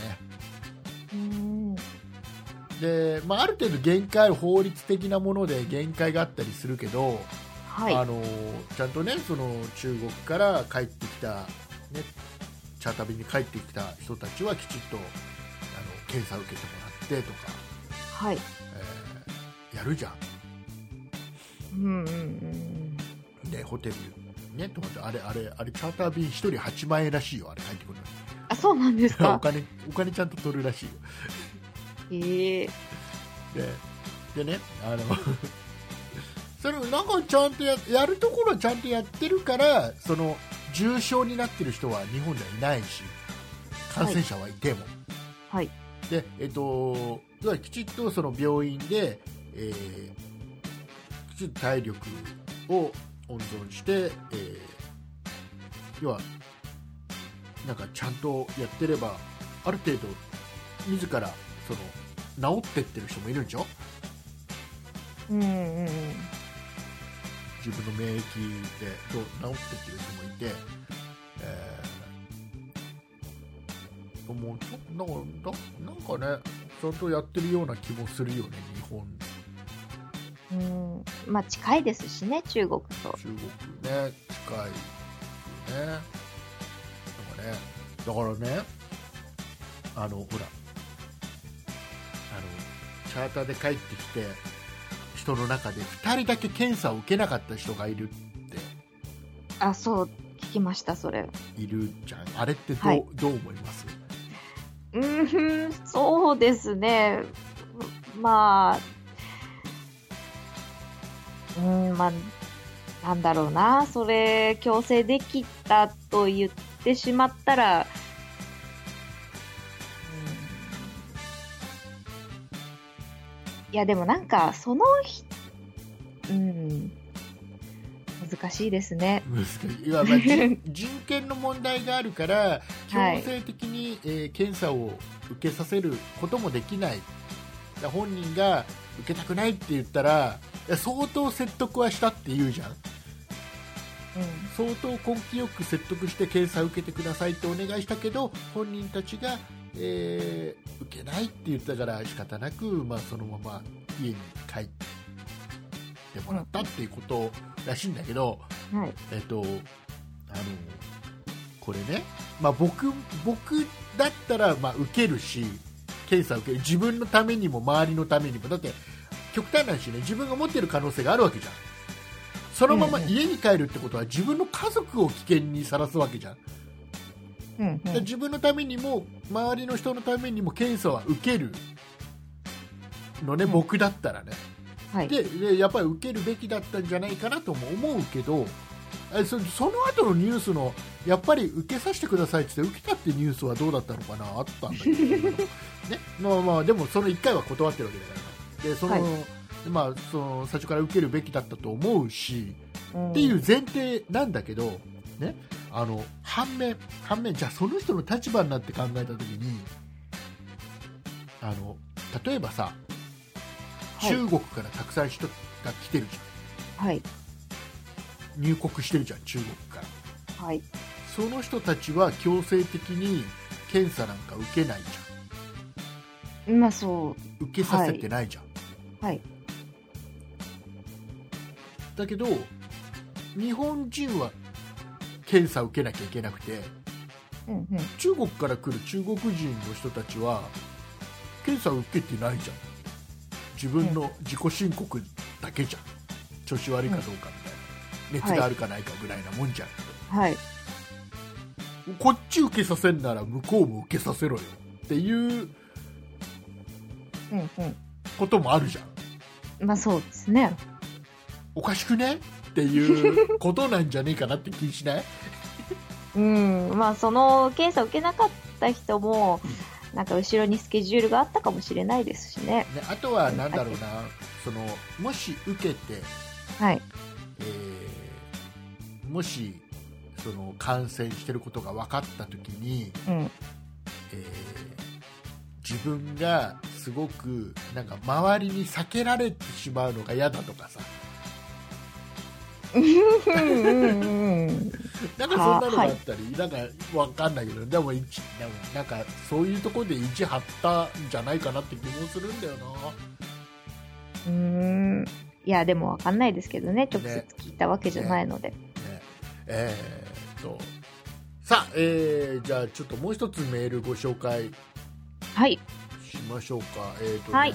で、まあ、ある程度限界、法律的なもので限界があったりするけど、 はい、 ちゃんとね、その中国から帰ってきた、ね、チャーター便に帰ってきた人たちはきちっと検査を受けてもらってとか、 はい、 やるじゃん。でホテルね、とかあれチャーター便1人8万円らしいよ、あれ帰ってくるのに。 あ、そうなんですか。 お金ちゃんと取るらしいよ。でね、それなんかちゃんと やるところはちゃんとやってるから、その重症になってる人は日本ではいないし、感染者はいても、 はい、 できちっとその病院で、きちっと体力を温存して、要はなんかちゃんとやってれば、ある程度自らその治ってってる人もいるんでしょ。自分の免疫で治ってってる人もいて、もうちょっとなんかね、ちゃんとやってるような気もするよね、日本。 まあ近いですしね、中国と。 中国ね、近いよね。だからね、ほら、チャーターで帰ってきて人の中で2人だけ検査を受けなかった人がいるって。 あ、そう聞きました。それいるじゃん。あれってどう思います？ そうですね、まあ、まあなんだろうな、それ強制できたと言ってしまったら、いやでもなんかその難しいですね。 難しい。いわば人権の問題があるから強制的に、検査を受けさせることもできない。だ本人が受けたくないって言ったら、相当説得はしたって言うじゃん。相当根気よく説得して検査を受けてくださいってお願いしたけど、本人たちが、受けないって言ったから仕方なく、まあ、そのまま家に帰ってもらったっていうことらしいんだけど、これね、まあ、僕だったらまあ受けるし、検査を受ける、自分のためにも周りのためにも。だって極端な話ね、自分が持っている可能性があるわけじゃん。そのまま家に帰るってことは自分の家族を危険にさらすわけじゃん。自分のためにも周りの人のためにも検査は受けるのね、僕だったらね。でやっぱり受けるべきだったんじゃないかなとも思うけど、その後のニュースのやっぱり受けさせてくださいって言って受けたってニュースはどうだったのかな、あったんだけど、ね、まあでもその1回は断ってるわけだから、でその最初から受けるべきだったと思うし、っていう前提なんだけど、ね、反面じゃあその人の立場になって考えたときに、例えばさ、中国からたくさん人が来てるじゃん、入国してるじゃん、中国から、その人たちは強制的に検査なんか受けないじゃん。受けさせてないじゃん。だけど日本人は検査受けなきゃいけなくて、 中国から来る中国人の人たちは検査を受けてないじゃん。自分の自己申告だけじゃん。調子悪いかどうかみたいな、熱があるかないかぐらいなもんじゃん、 はい、 こっち受けさせんなら向こうも受けさせろよっていうこともあるじゃん。 まあそうですね。 おかしくねっていうことなんじゃねえかなって気しない？ まあその検査を受けなかった人も、なんか後ろにスケジュールがあったかもしれないですしね。 あとはなんだろうな、そのもし受けて、 はい、 もしその感染してることが分かったときに、自分がすごくなんか周りに避けられてしまうのが嫌だとかさなんかそんなのがあったり、なんかわかんないけど、でもなんかそういうところで意地張ったんじゃないかなって気もするんだよな。いやでもわかんないですけどね、直接聞いたわけじゃないので。 さあ、じゃあちょっともう一つメールご紹介しましょうか。 はい、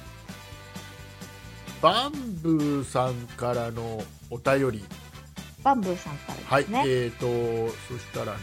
バンブーさんからのお便り。 バンブーさんからですね。 はい、そしたらね、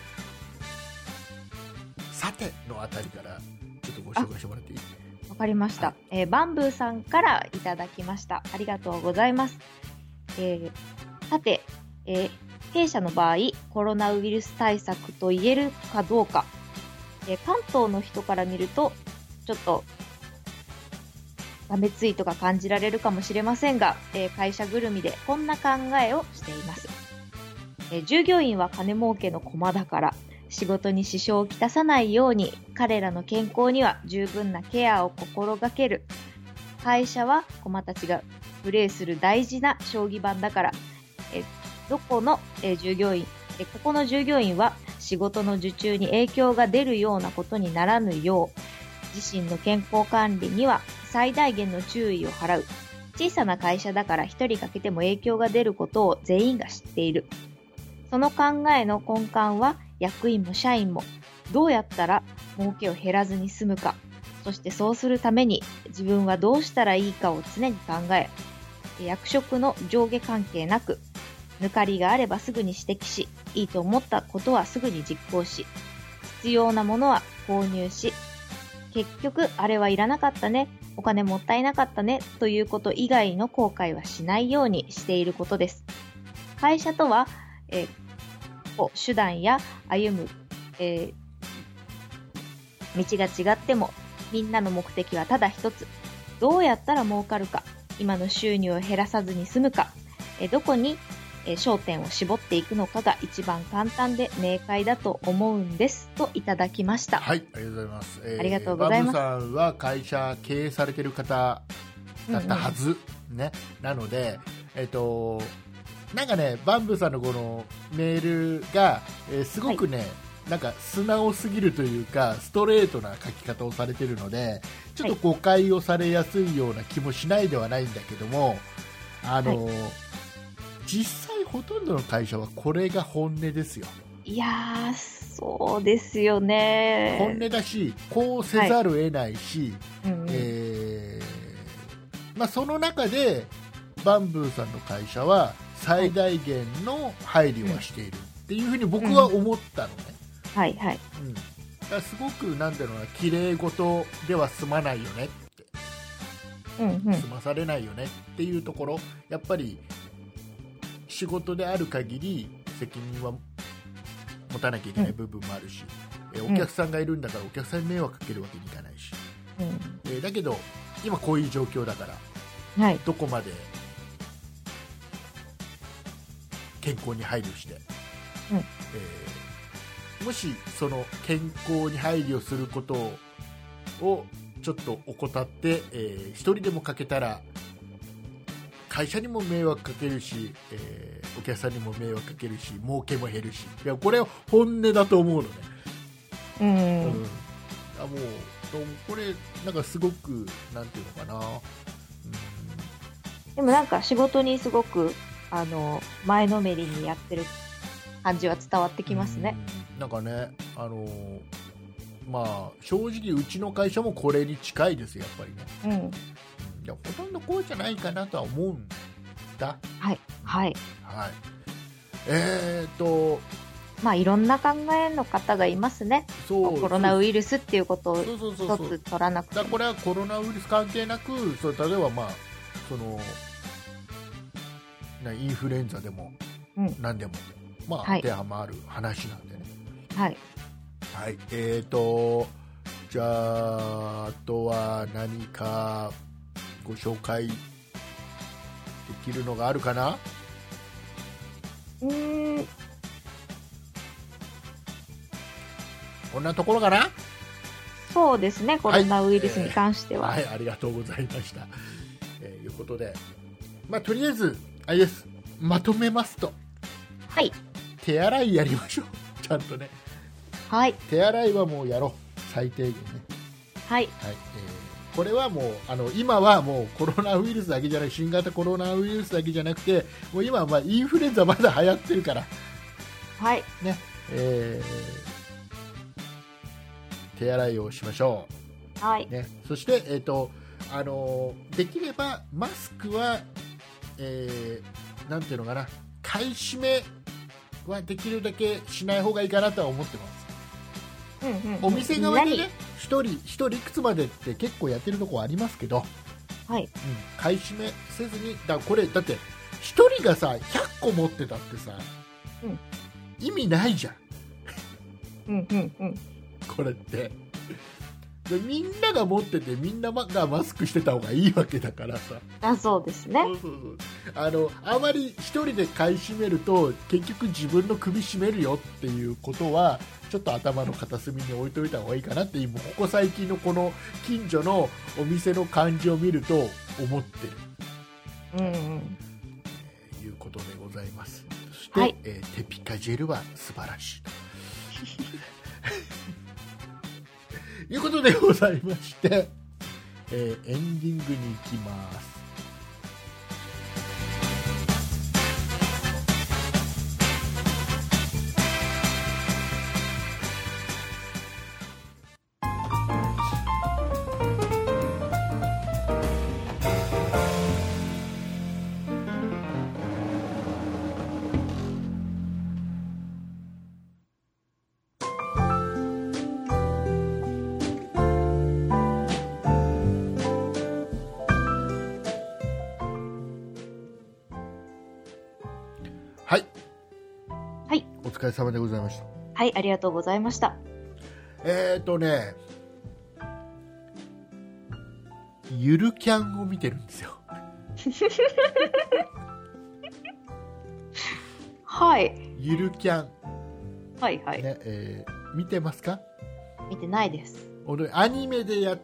さてのあたりからちょっとご紹介してもらっていい？ わかりました、はい、バンブーさんからいただきました。ありがとうございます。さて、弊社の場合コロナウイルス対策と言えるかどうか、関東の人から見るとちょっとがめついとか感じられるかもしれませんが、会社ぐるみでこんな考えをしています。従業員は金儲けの駒だから仕事に支障をきたさないように彼らの健康には十分なケアを心がける。会社は駒たちがプレーする大事な将棋盤だから、ここの従業員は仕事の受注に影響が出るようなことにならぬよう、自身の健康管理には最大限の注意を払う。小さな会社だから一人欠けても影響が出ることを全員が知っている。その考えの根幹は役員も社員もどうやったら儲けを減らずに済むか、そしてそうするために自分はどうしたらいいかを常に考え、役職の上下関係なく抜かりがあればすぐに指摘し、いいと思ったことはすぐに実行し、必要なものは購入し、結局あれはいらなかったね、お金もったいなかったねということ以外の後悔はしないようにしていることです。会社とは、手段や歩む、道が違ってもみんなの目的はただ一つ。どうやったら儲かるか、今の収入を減らさずに済むか、どこに焦点を絞っていくのかが一番簡単で明快だと思うんですといただきました。 はい、ありがとうございます。 ありがとうございます。 バブさんは会社経営されている方だったはず、ね。なので、なんかね、バンブーさんのこのメールが、すごくね、なんか素直すぎるというかストレートな書き方をされているので、ちょっと誤解をされやすいような気もしないではないんだけども、実際ほとんどの会社はこれが本音ですよ。 いやー、そうですよね。 本音だし、こうせざるを得ないし、その中でバンブーさんの会社は最大限の配慮はしているっていうふうに僕は思ったのね。 はいはい。 だからすごくなんだろうな、綺麗事では済まないよねって、済まされないよねっていうところ、やっぱり仕事である限り責任は持たなきゃいけない部分もあるし、お客さんがいるんだからお客さんに迷惑かけるわけにいかないし、だけど今こういう状況だから、どこまで健康に配慮して、もしその健康に配慮することをちょっと怠って、一人でもかけたら会社にも迷惑かけるし、お客さんにも迷惑かけるし、儲けも減るし、いやこれは本音だと思うのね。もうこれなんかすごくなんていうのかな、 でもなんか仕事にすごく前のめりにやってる感じは伝わってきますね。 なんかね、まあ、正直うちの会社もこれに近いですよ、やっぱりね。いや、ほとんどこうじゃないかなとは思うんだ。 はいはい、 はい、 まあ、いろんな考えの方がいますね。コロナウイルスっていうことを一つ取らなくても。 これはコロナウイルス関係なく、例えば、まあ、インフルエンザでも何でも、まあ、当てはまる話なんでね。 はい、 はい、じゃあ、あとは何かご紹介できるのがあるかな。こんなところかな。 そうですね、コロナウイルスに関しては。 はい、ありがとうございました。いうことで、まあ、とりあえずあれです、まとめますと、 はい、 手洗いやりましょう、ちゃんとね。 はい、 手洗いはもうやろう、最低限ね。 はい、 はい、これはもう今はもうコロナウイルスだけじゃない、新型コロナウイルスだけじゃなくて、もう今はまあインフルエンザまだ流行ってるから、 はいね、手洗いをしましょう。はい。 ね、そして、できればマスクは、なんていうのかな、買い占めはできるだけしない方がいいかなとは思ってます。お店側でね、一人いくつまでって結構やってるところありますけど、 はい、 買い占めせずに、これだって一人がさ100個持ってたってさ、意味ないじゃん。これってでみんなが持っててみんながマスクしてた方がいいわけだからさ。 そうですね。 あまり一人で買い占めると結局自分の首絞めるよっていうことはちょっと頭の片隅に置いといた方がいいかなって今ここ最近のこの近所のお店の感じを見ると思ってる、いうことでございます。そして、はい、テピカジェルは素晴らしいということでございまして、エンディングに行きます。お疲れ様でございました。 はい、ありがとうございました。 ゆるキャンを見てるんですよ。 はい。 ゆるキャン。 はいはい。 ね、見てますか？ 見てないです。 アニメでやって、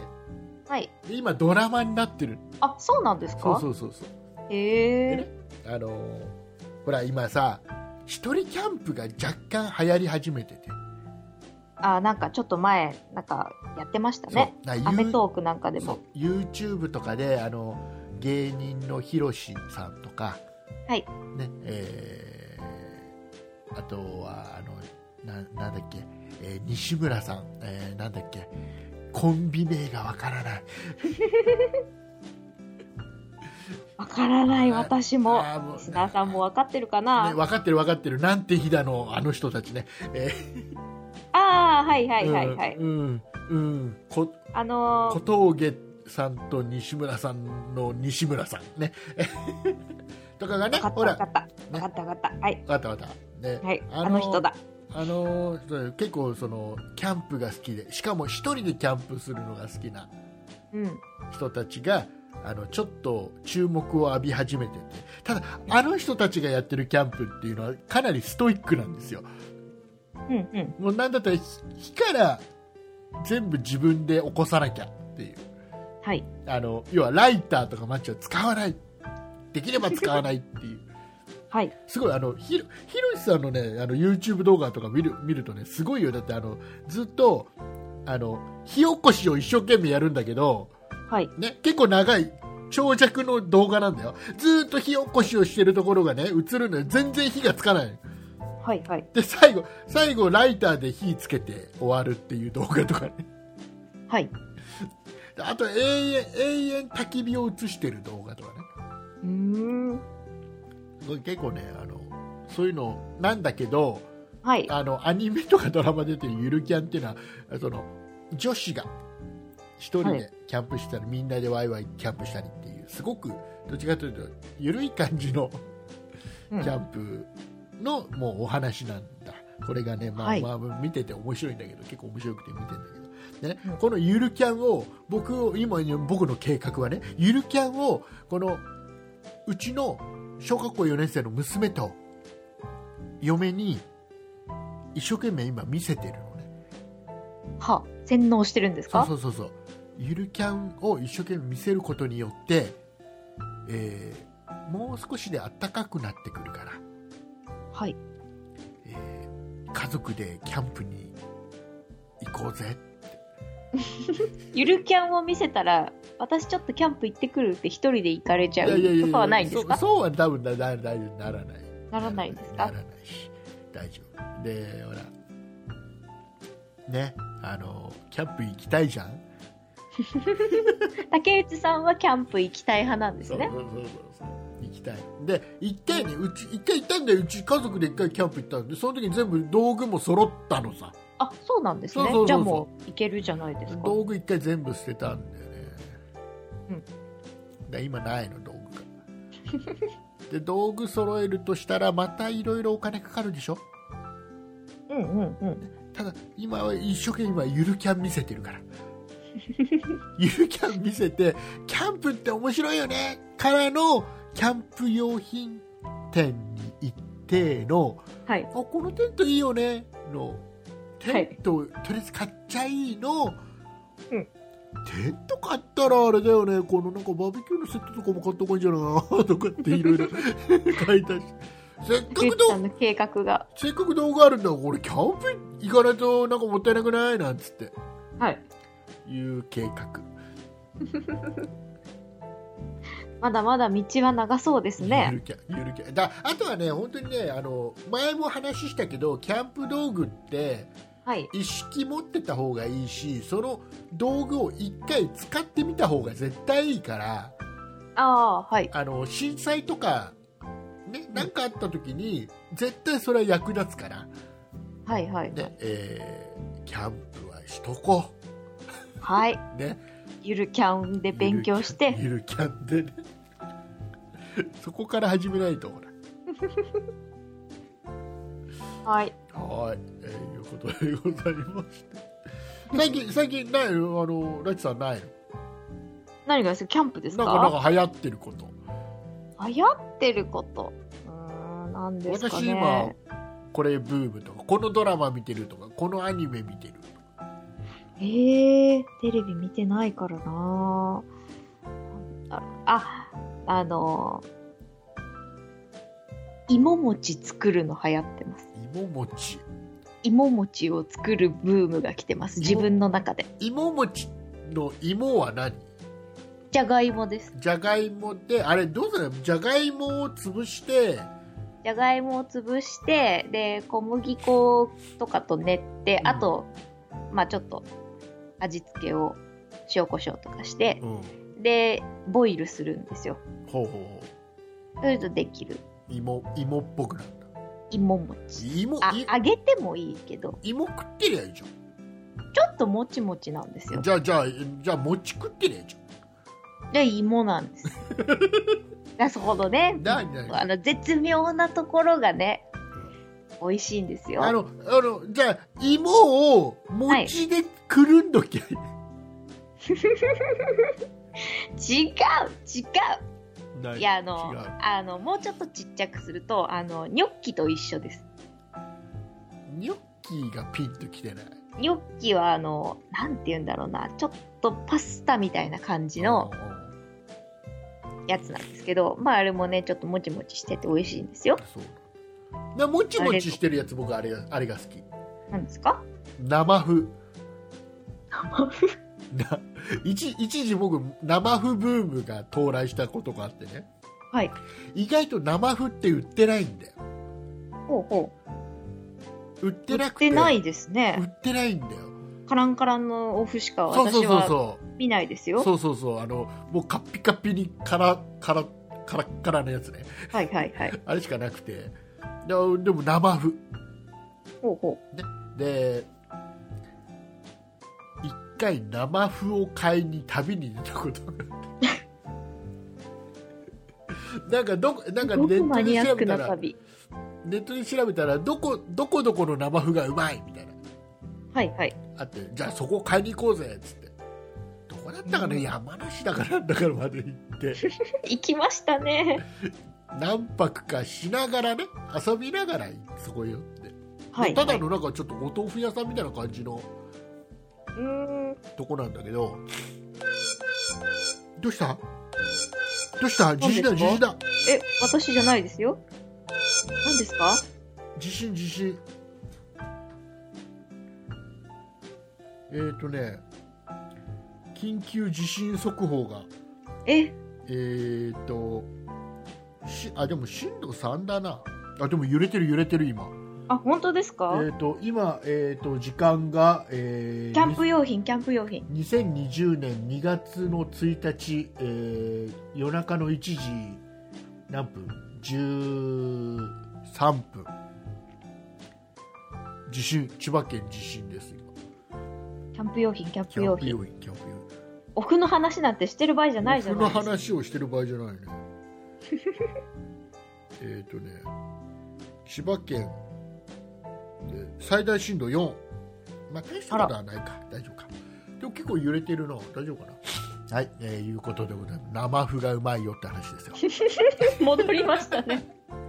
はい。 で今ドラマになってる。 あ、そうなんですか？ そう。 へえ。 ね、ほら今さ。一人キャンプが若干流行り始めてて、 なんかちょっと前なんかやってましたね。アメトークなんかでも YouTube とかで芸人のひろしさんとか、 はいね、あとはなんだっけ、西村さん、なんだっけ、コンビ名がわからないわからない。私もリスナーさんも分かってるかな、 ね、分かってるなんて日だの人たちね、 はい小峠さんと西村さんの西村さんねとかがね、 ほら分かったはい分かったね、 はい、人だ。 結構キャンプが好きで、しかも一人でキャンプするのが好きな人たちが、ちょっと注目を浴び始めてて、ただ人たちがやってるキャンプっていうのはかなりストイックなんですよ。もうなんだったら火から全部自分で起こさなきゃっていう、 はい、 要はライターとかマッチは使わない、できれば使わないっていうはい、 すごいひろしさんのねYouTube 動画とか見るとね、すごいよ。だってずっと火起こしを一生懸命やるんだけど、 はいね、結構長い長尺の動画なんだよ。ずっと火起こしをしてるところがね映るのよ。全然火がつかない。 はいはい。 で最後ライターで火つけて終わるっていう動画とかね。 はい。 あと永遠焚き火を映してる動画とかね。これ結構ねそういうのなんだけど、 はい、 アニメとかドラマで出てるゆるキャンっていうのはその女子が一人でキャンプしたり、みんなでワイワイキャンプしたりっていうすごくどっちかというとゆるい感じのキャンプのもうお話なんだ。これがね、まあ見てて面白いんだけど、結構面白くて見てるんだけど、ね、このゆるキャンを僕の計画はね、ゆるキャンをこのうちの小学校4年生の娘と嫁に一生懸命今見せてるのね。 は、洗脳してるんですか？ そうゆるキャンを一生懸命見せることによって、もう少しで暖かくなってくるから、 はい、 家族でキャンプに行こうぜゆるキャンを見せたら私ちょっとキャンプ行ってくるって一人で行かれちゃうとかはないんですか？ そうは多分ならない。 ならないですか？ ならないし大丈夫で、ほらね、キャンプ行きたいじゃん。 竹内さんはキャンプ行きたい派なんですね。 そう行きたいで、一回行ったんだよ。うち家族で一回キャンプ行ったんで、その時に全部道具も揃ったのさ。 あ、そうなんですね。じゃあもう行けるじゃないですか。 道具一回全部捨てたんだよね。で今ないの道具が。で道具揃えるとしたらまたいろいろお金かかるでしょ。ただ今は一生懸命ゆるキャン見せてるから。ゆるキャン見せて、キャンプって面白いよねからのキャンプ用品店に行っての、 はい、 このテントいいよねのテント、とりあえず買っちゃいいの、テント買ったらあれだよね、このなんかバーベキューのセットとかも買った方がいいんじゃないとかっていろいろ書いたし、せっかく計画がせっかく動画あるんだから、これキャンプ行かないとなんかもったいなくないなんつって、 はい、 いう計画。 まだまだ道は長そうですね。 ゆるキャンだ。あとはね、本当にね、前も話したけど、キャンプ道具って一式持ってた方がいいし、その道具を一回使ってみた方が絶対いいから、震災とかね、なんかあった時に絶対それは役立つから、で、キャンプはしとこう。 はい。 ね。 ゆるキャンで勉強して。 ゆるキャンでね。そこから始めないとほら。 はい。 はい。いうことでございまして。最近ないの？ラチさんないの？ 何がですか？キャンプですか？ なんか流行ってること。 流行ってること。なんですかね。 私今これブームとか、このドラマ見てるとか、このアニメ見てる。 テレビ見てないからな。芋餅作るの流行ってます。芋餅を作るブームが来てます。自分の中で。 芋餅の芋は何？ じゃがいもです。 じゃがいもってあれどうするの？じゃがいもを潰して、 で小麦粉とかと練って、あとまあちょっと味付けを塩コショウとかして、でボイルするんですよ。それとできる芋っぽくなるんだ。 芋餅。揚げてもいいけど、 芋食ってりゃいいじゃん。 ちょっともちもちなんですよ。 じゃあ餅食ってりゃいいじゃん。 じゃあ芋なんです。なるほどね。絶妙なところがね、美味しいんですよ。 じゃあ芋を餅でくるんどきゃいい。 違う。いやもうちょっとちっちゃくするとニョッキと一緒です。 ニョッキがピンときてない。 ニョッキはなんて言うんだろうな、ちょっとパスタみたいな感じのやつなんですけど、まああれもねちょっともちもちしてて美味しいんですよ。 そうもちもちしてるやつ、僕あれが好き。 何ですか？ 生麩。一時僕生麩ブームが到来したことがあってね、 はい、 意外と生麩って売ってないんだよ。 売ってなくて。 売ってないですね。 売ってないんだよ。 カランカランのオフしか私は見ないですよ。 そうそうそう。もうカッピカピにカラのやつね。 はいはいはい。 あれしかなくて。でも生麩。 ほうほう。で、一回生麩を買いに旅に出たことがなんかネットで調べたらどこの生麩がうまいみたいな。 はいはい。 あって、じゃあそこを買いに行こうぜっつって。どこだったかね、山梨だからだからまで行って行きましたね。 何泊かしながらね、遊びながらそこ寄って、はい、ただのなんかちょっとお豆腐屋さんみたいな感じのとこなんだけど、どうした地震だ。 私じゃないですよ。何ですか？ 地震。緊急地震速報が。でも震度3だな。でも揺れてる今。 本当ですか？ 今、時間が、キャンプ用品。 2020年2月の1日、夜中の1時何分 ?13 分。千葉県地震です。 キャンプ用品。オフの話なんてしてる場合じゃないじゃないですか。 オフの話をしてる場合じゃないね。千葉県で最大震度4。まあ大したことはないか。大丈夫か。でも結構揺れてるの。大丈夫かな。はい、いうことでございます。生麩がうまいよって話ですよ。 戻りましたね。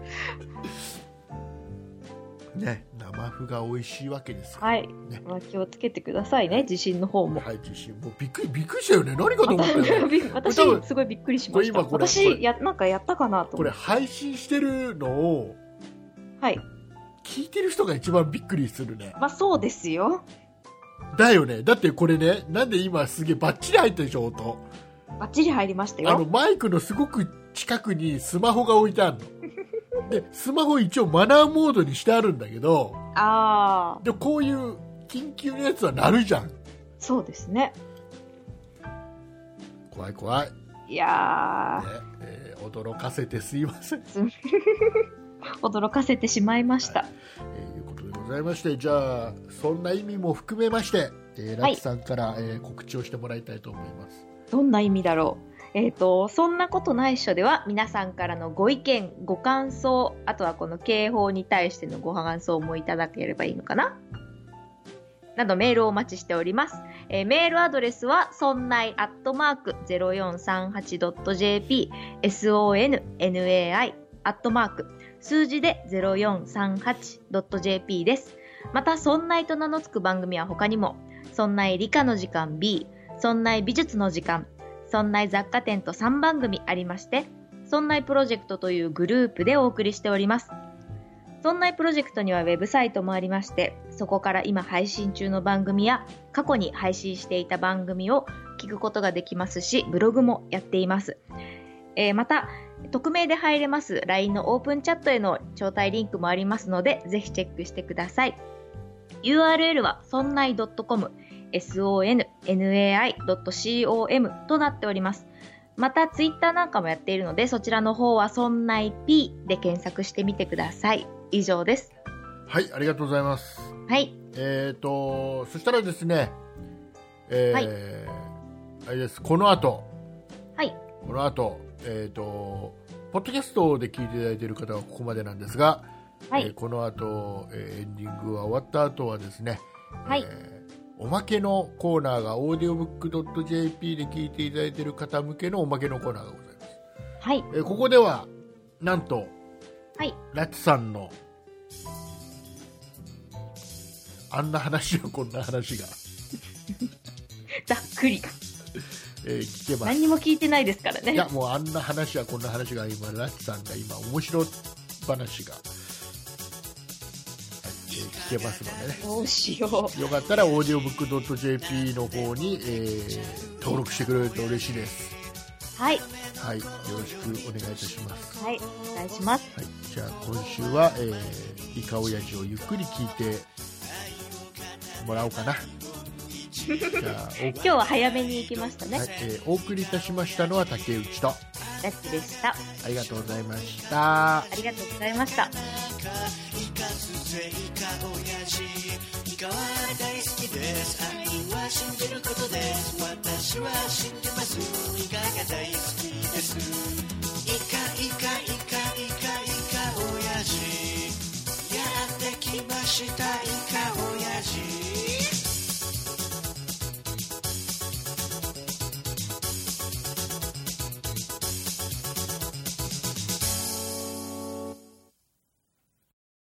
ね、生麩が美味しいわけですよ。 はい、ね、気をつけてくださいね、地震の方も。 はい、地震もうびっくりしたよね。何かと思ったよね。 私すごいびっくりしました。私なんかやったかなと思って。 これ配信してるのを、 はい、 聞いてる人が一番びっくりするね。 まあそうですよ。 だよね。だってこれね、なんで今すげえバッチリ入ったでしょ、音。 バッチリ入りましたよ。 マイクのすごく近くにスマホが置いてあるの。でスマホ一応マナーモードにしてあるんだけど、でこういう緊急のやつは鳴るじゃん。 そうですね。 怖い。 いやー、驚かせてすいません。 驚かせてしまいました。 いうことでございまして、じゃあそんな意味も含めまして、ラッチさんから、告知をしてもらいたいと思います。 どんな意味だろう。そんなことないっしょでは皆さんからのご意見、ご感想、あとはこの警報に対してのご感想もいただければいいのかななどメールをお待ちしております。メールアドレスはsonnai@0438.jp sonnai@ 数字で 0438.jp です。また、そんないと名の付く番組は他にも、そんない理科の時間 B、そんない美術の時間、そんない雑貨店と3番組ありまして、そんないプロジェクトというグループでお送りしております。そんないプロジェクトにはウェブサイトもありまして、そこから今配信中の番組や過去に配信していた番組を聞くことができますし、ブログもやっています。また、匿名で入れます LINE のオープンチャットへの招待リンクもありますので、ぜひチェックしてください。URL はそんない .com sonnai.com となっております。またツイッターなんかもやっているので、そちらの方はそんない P で検索してみてください。以上です。 はい、ありがとうございます。 はい。 そしたらですね、はい、あれです。この後、ポッドキャストで聞いていただいている方はここまでなんですが、はい、この後、エンディングが終わった後はですね、はい、おまけのコーナーが audiobook.jp で聞いていただいている方向けのおまけのコーナーがございます。はい。ここではなんと、はい、ラッチさんのあんな話やこんな話がざっくり聞けます。 何にも聞いてないですからね。 いや、もうあんな話やこんな話が今ラッチさんが今面白話が聞けますのでね。 どうしよう。 よかったら audiobook.jp の方に、登録してくれると嬉しいです。 はい、 はい、よろしくお願いいたします。 はい、お願いします。 はい、じゃあ今週は、イカオヤジをゆっくり聞いてもらおうかな。じゃあ今日は早めに行きましたね。 はい、お送りいたしましたのは竹内とラッチでした。 ありがとうございました。 ありがとうございました。イカは大好きです。愛は信じることです。私は信じます。イカが大好きです。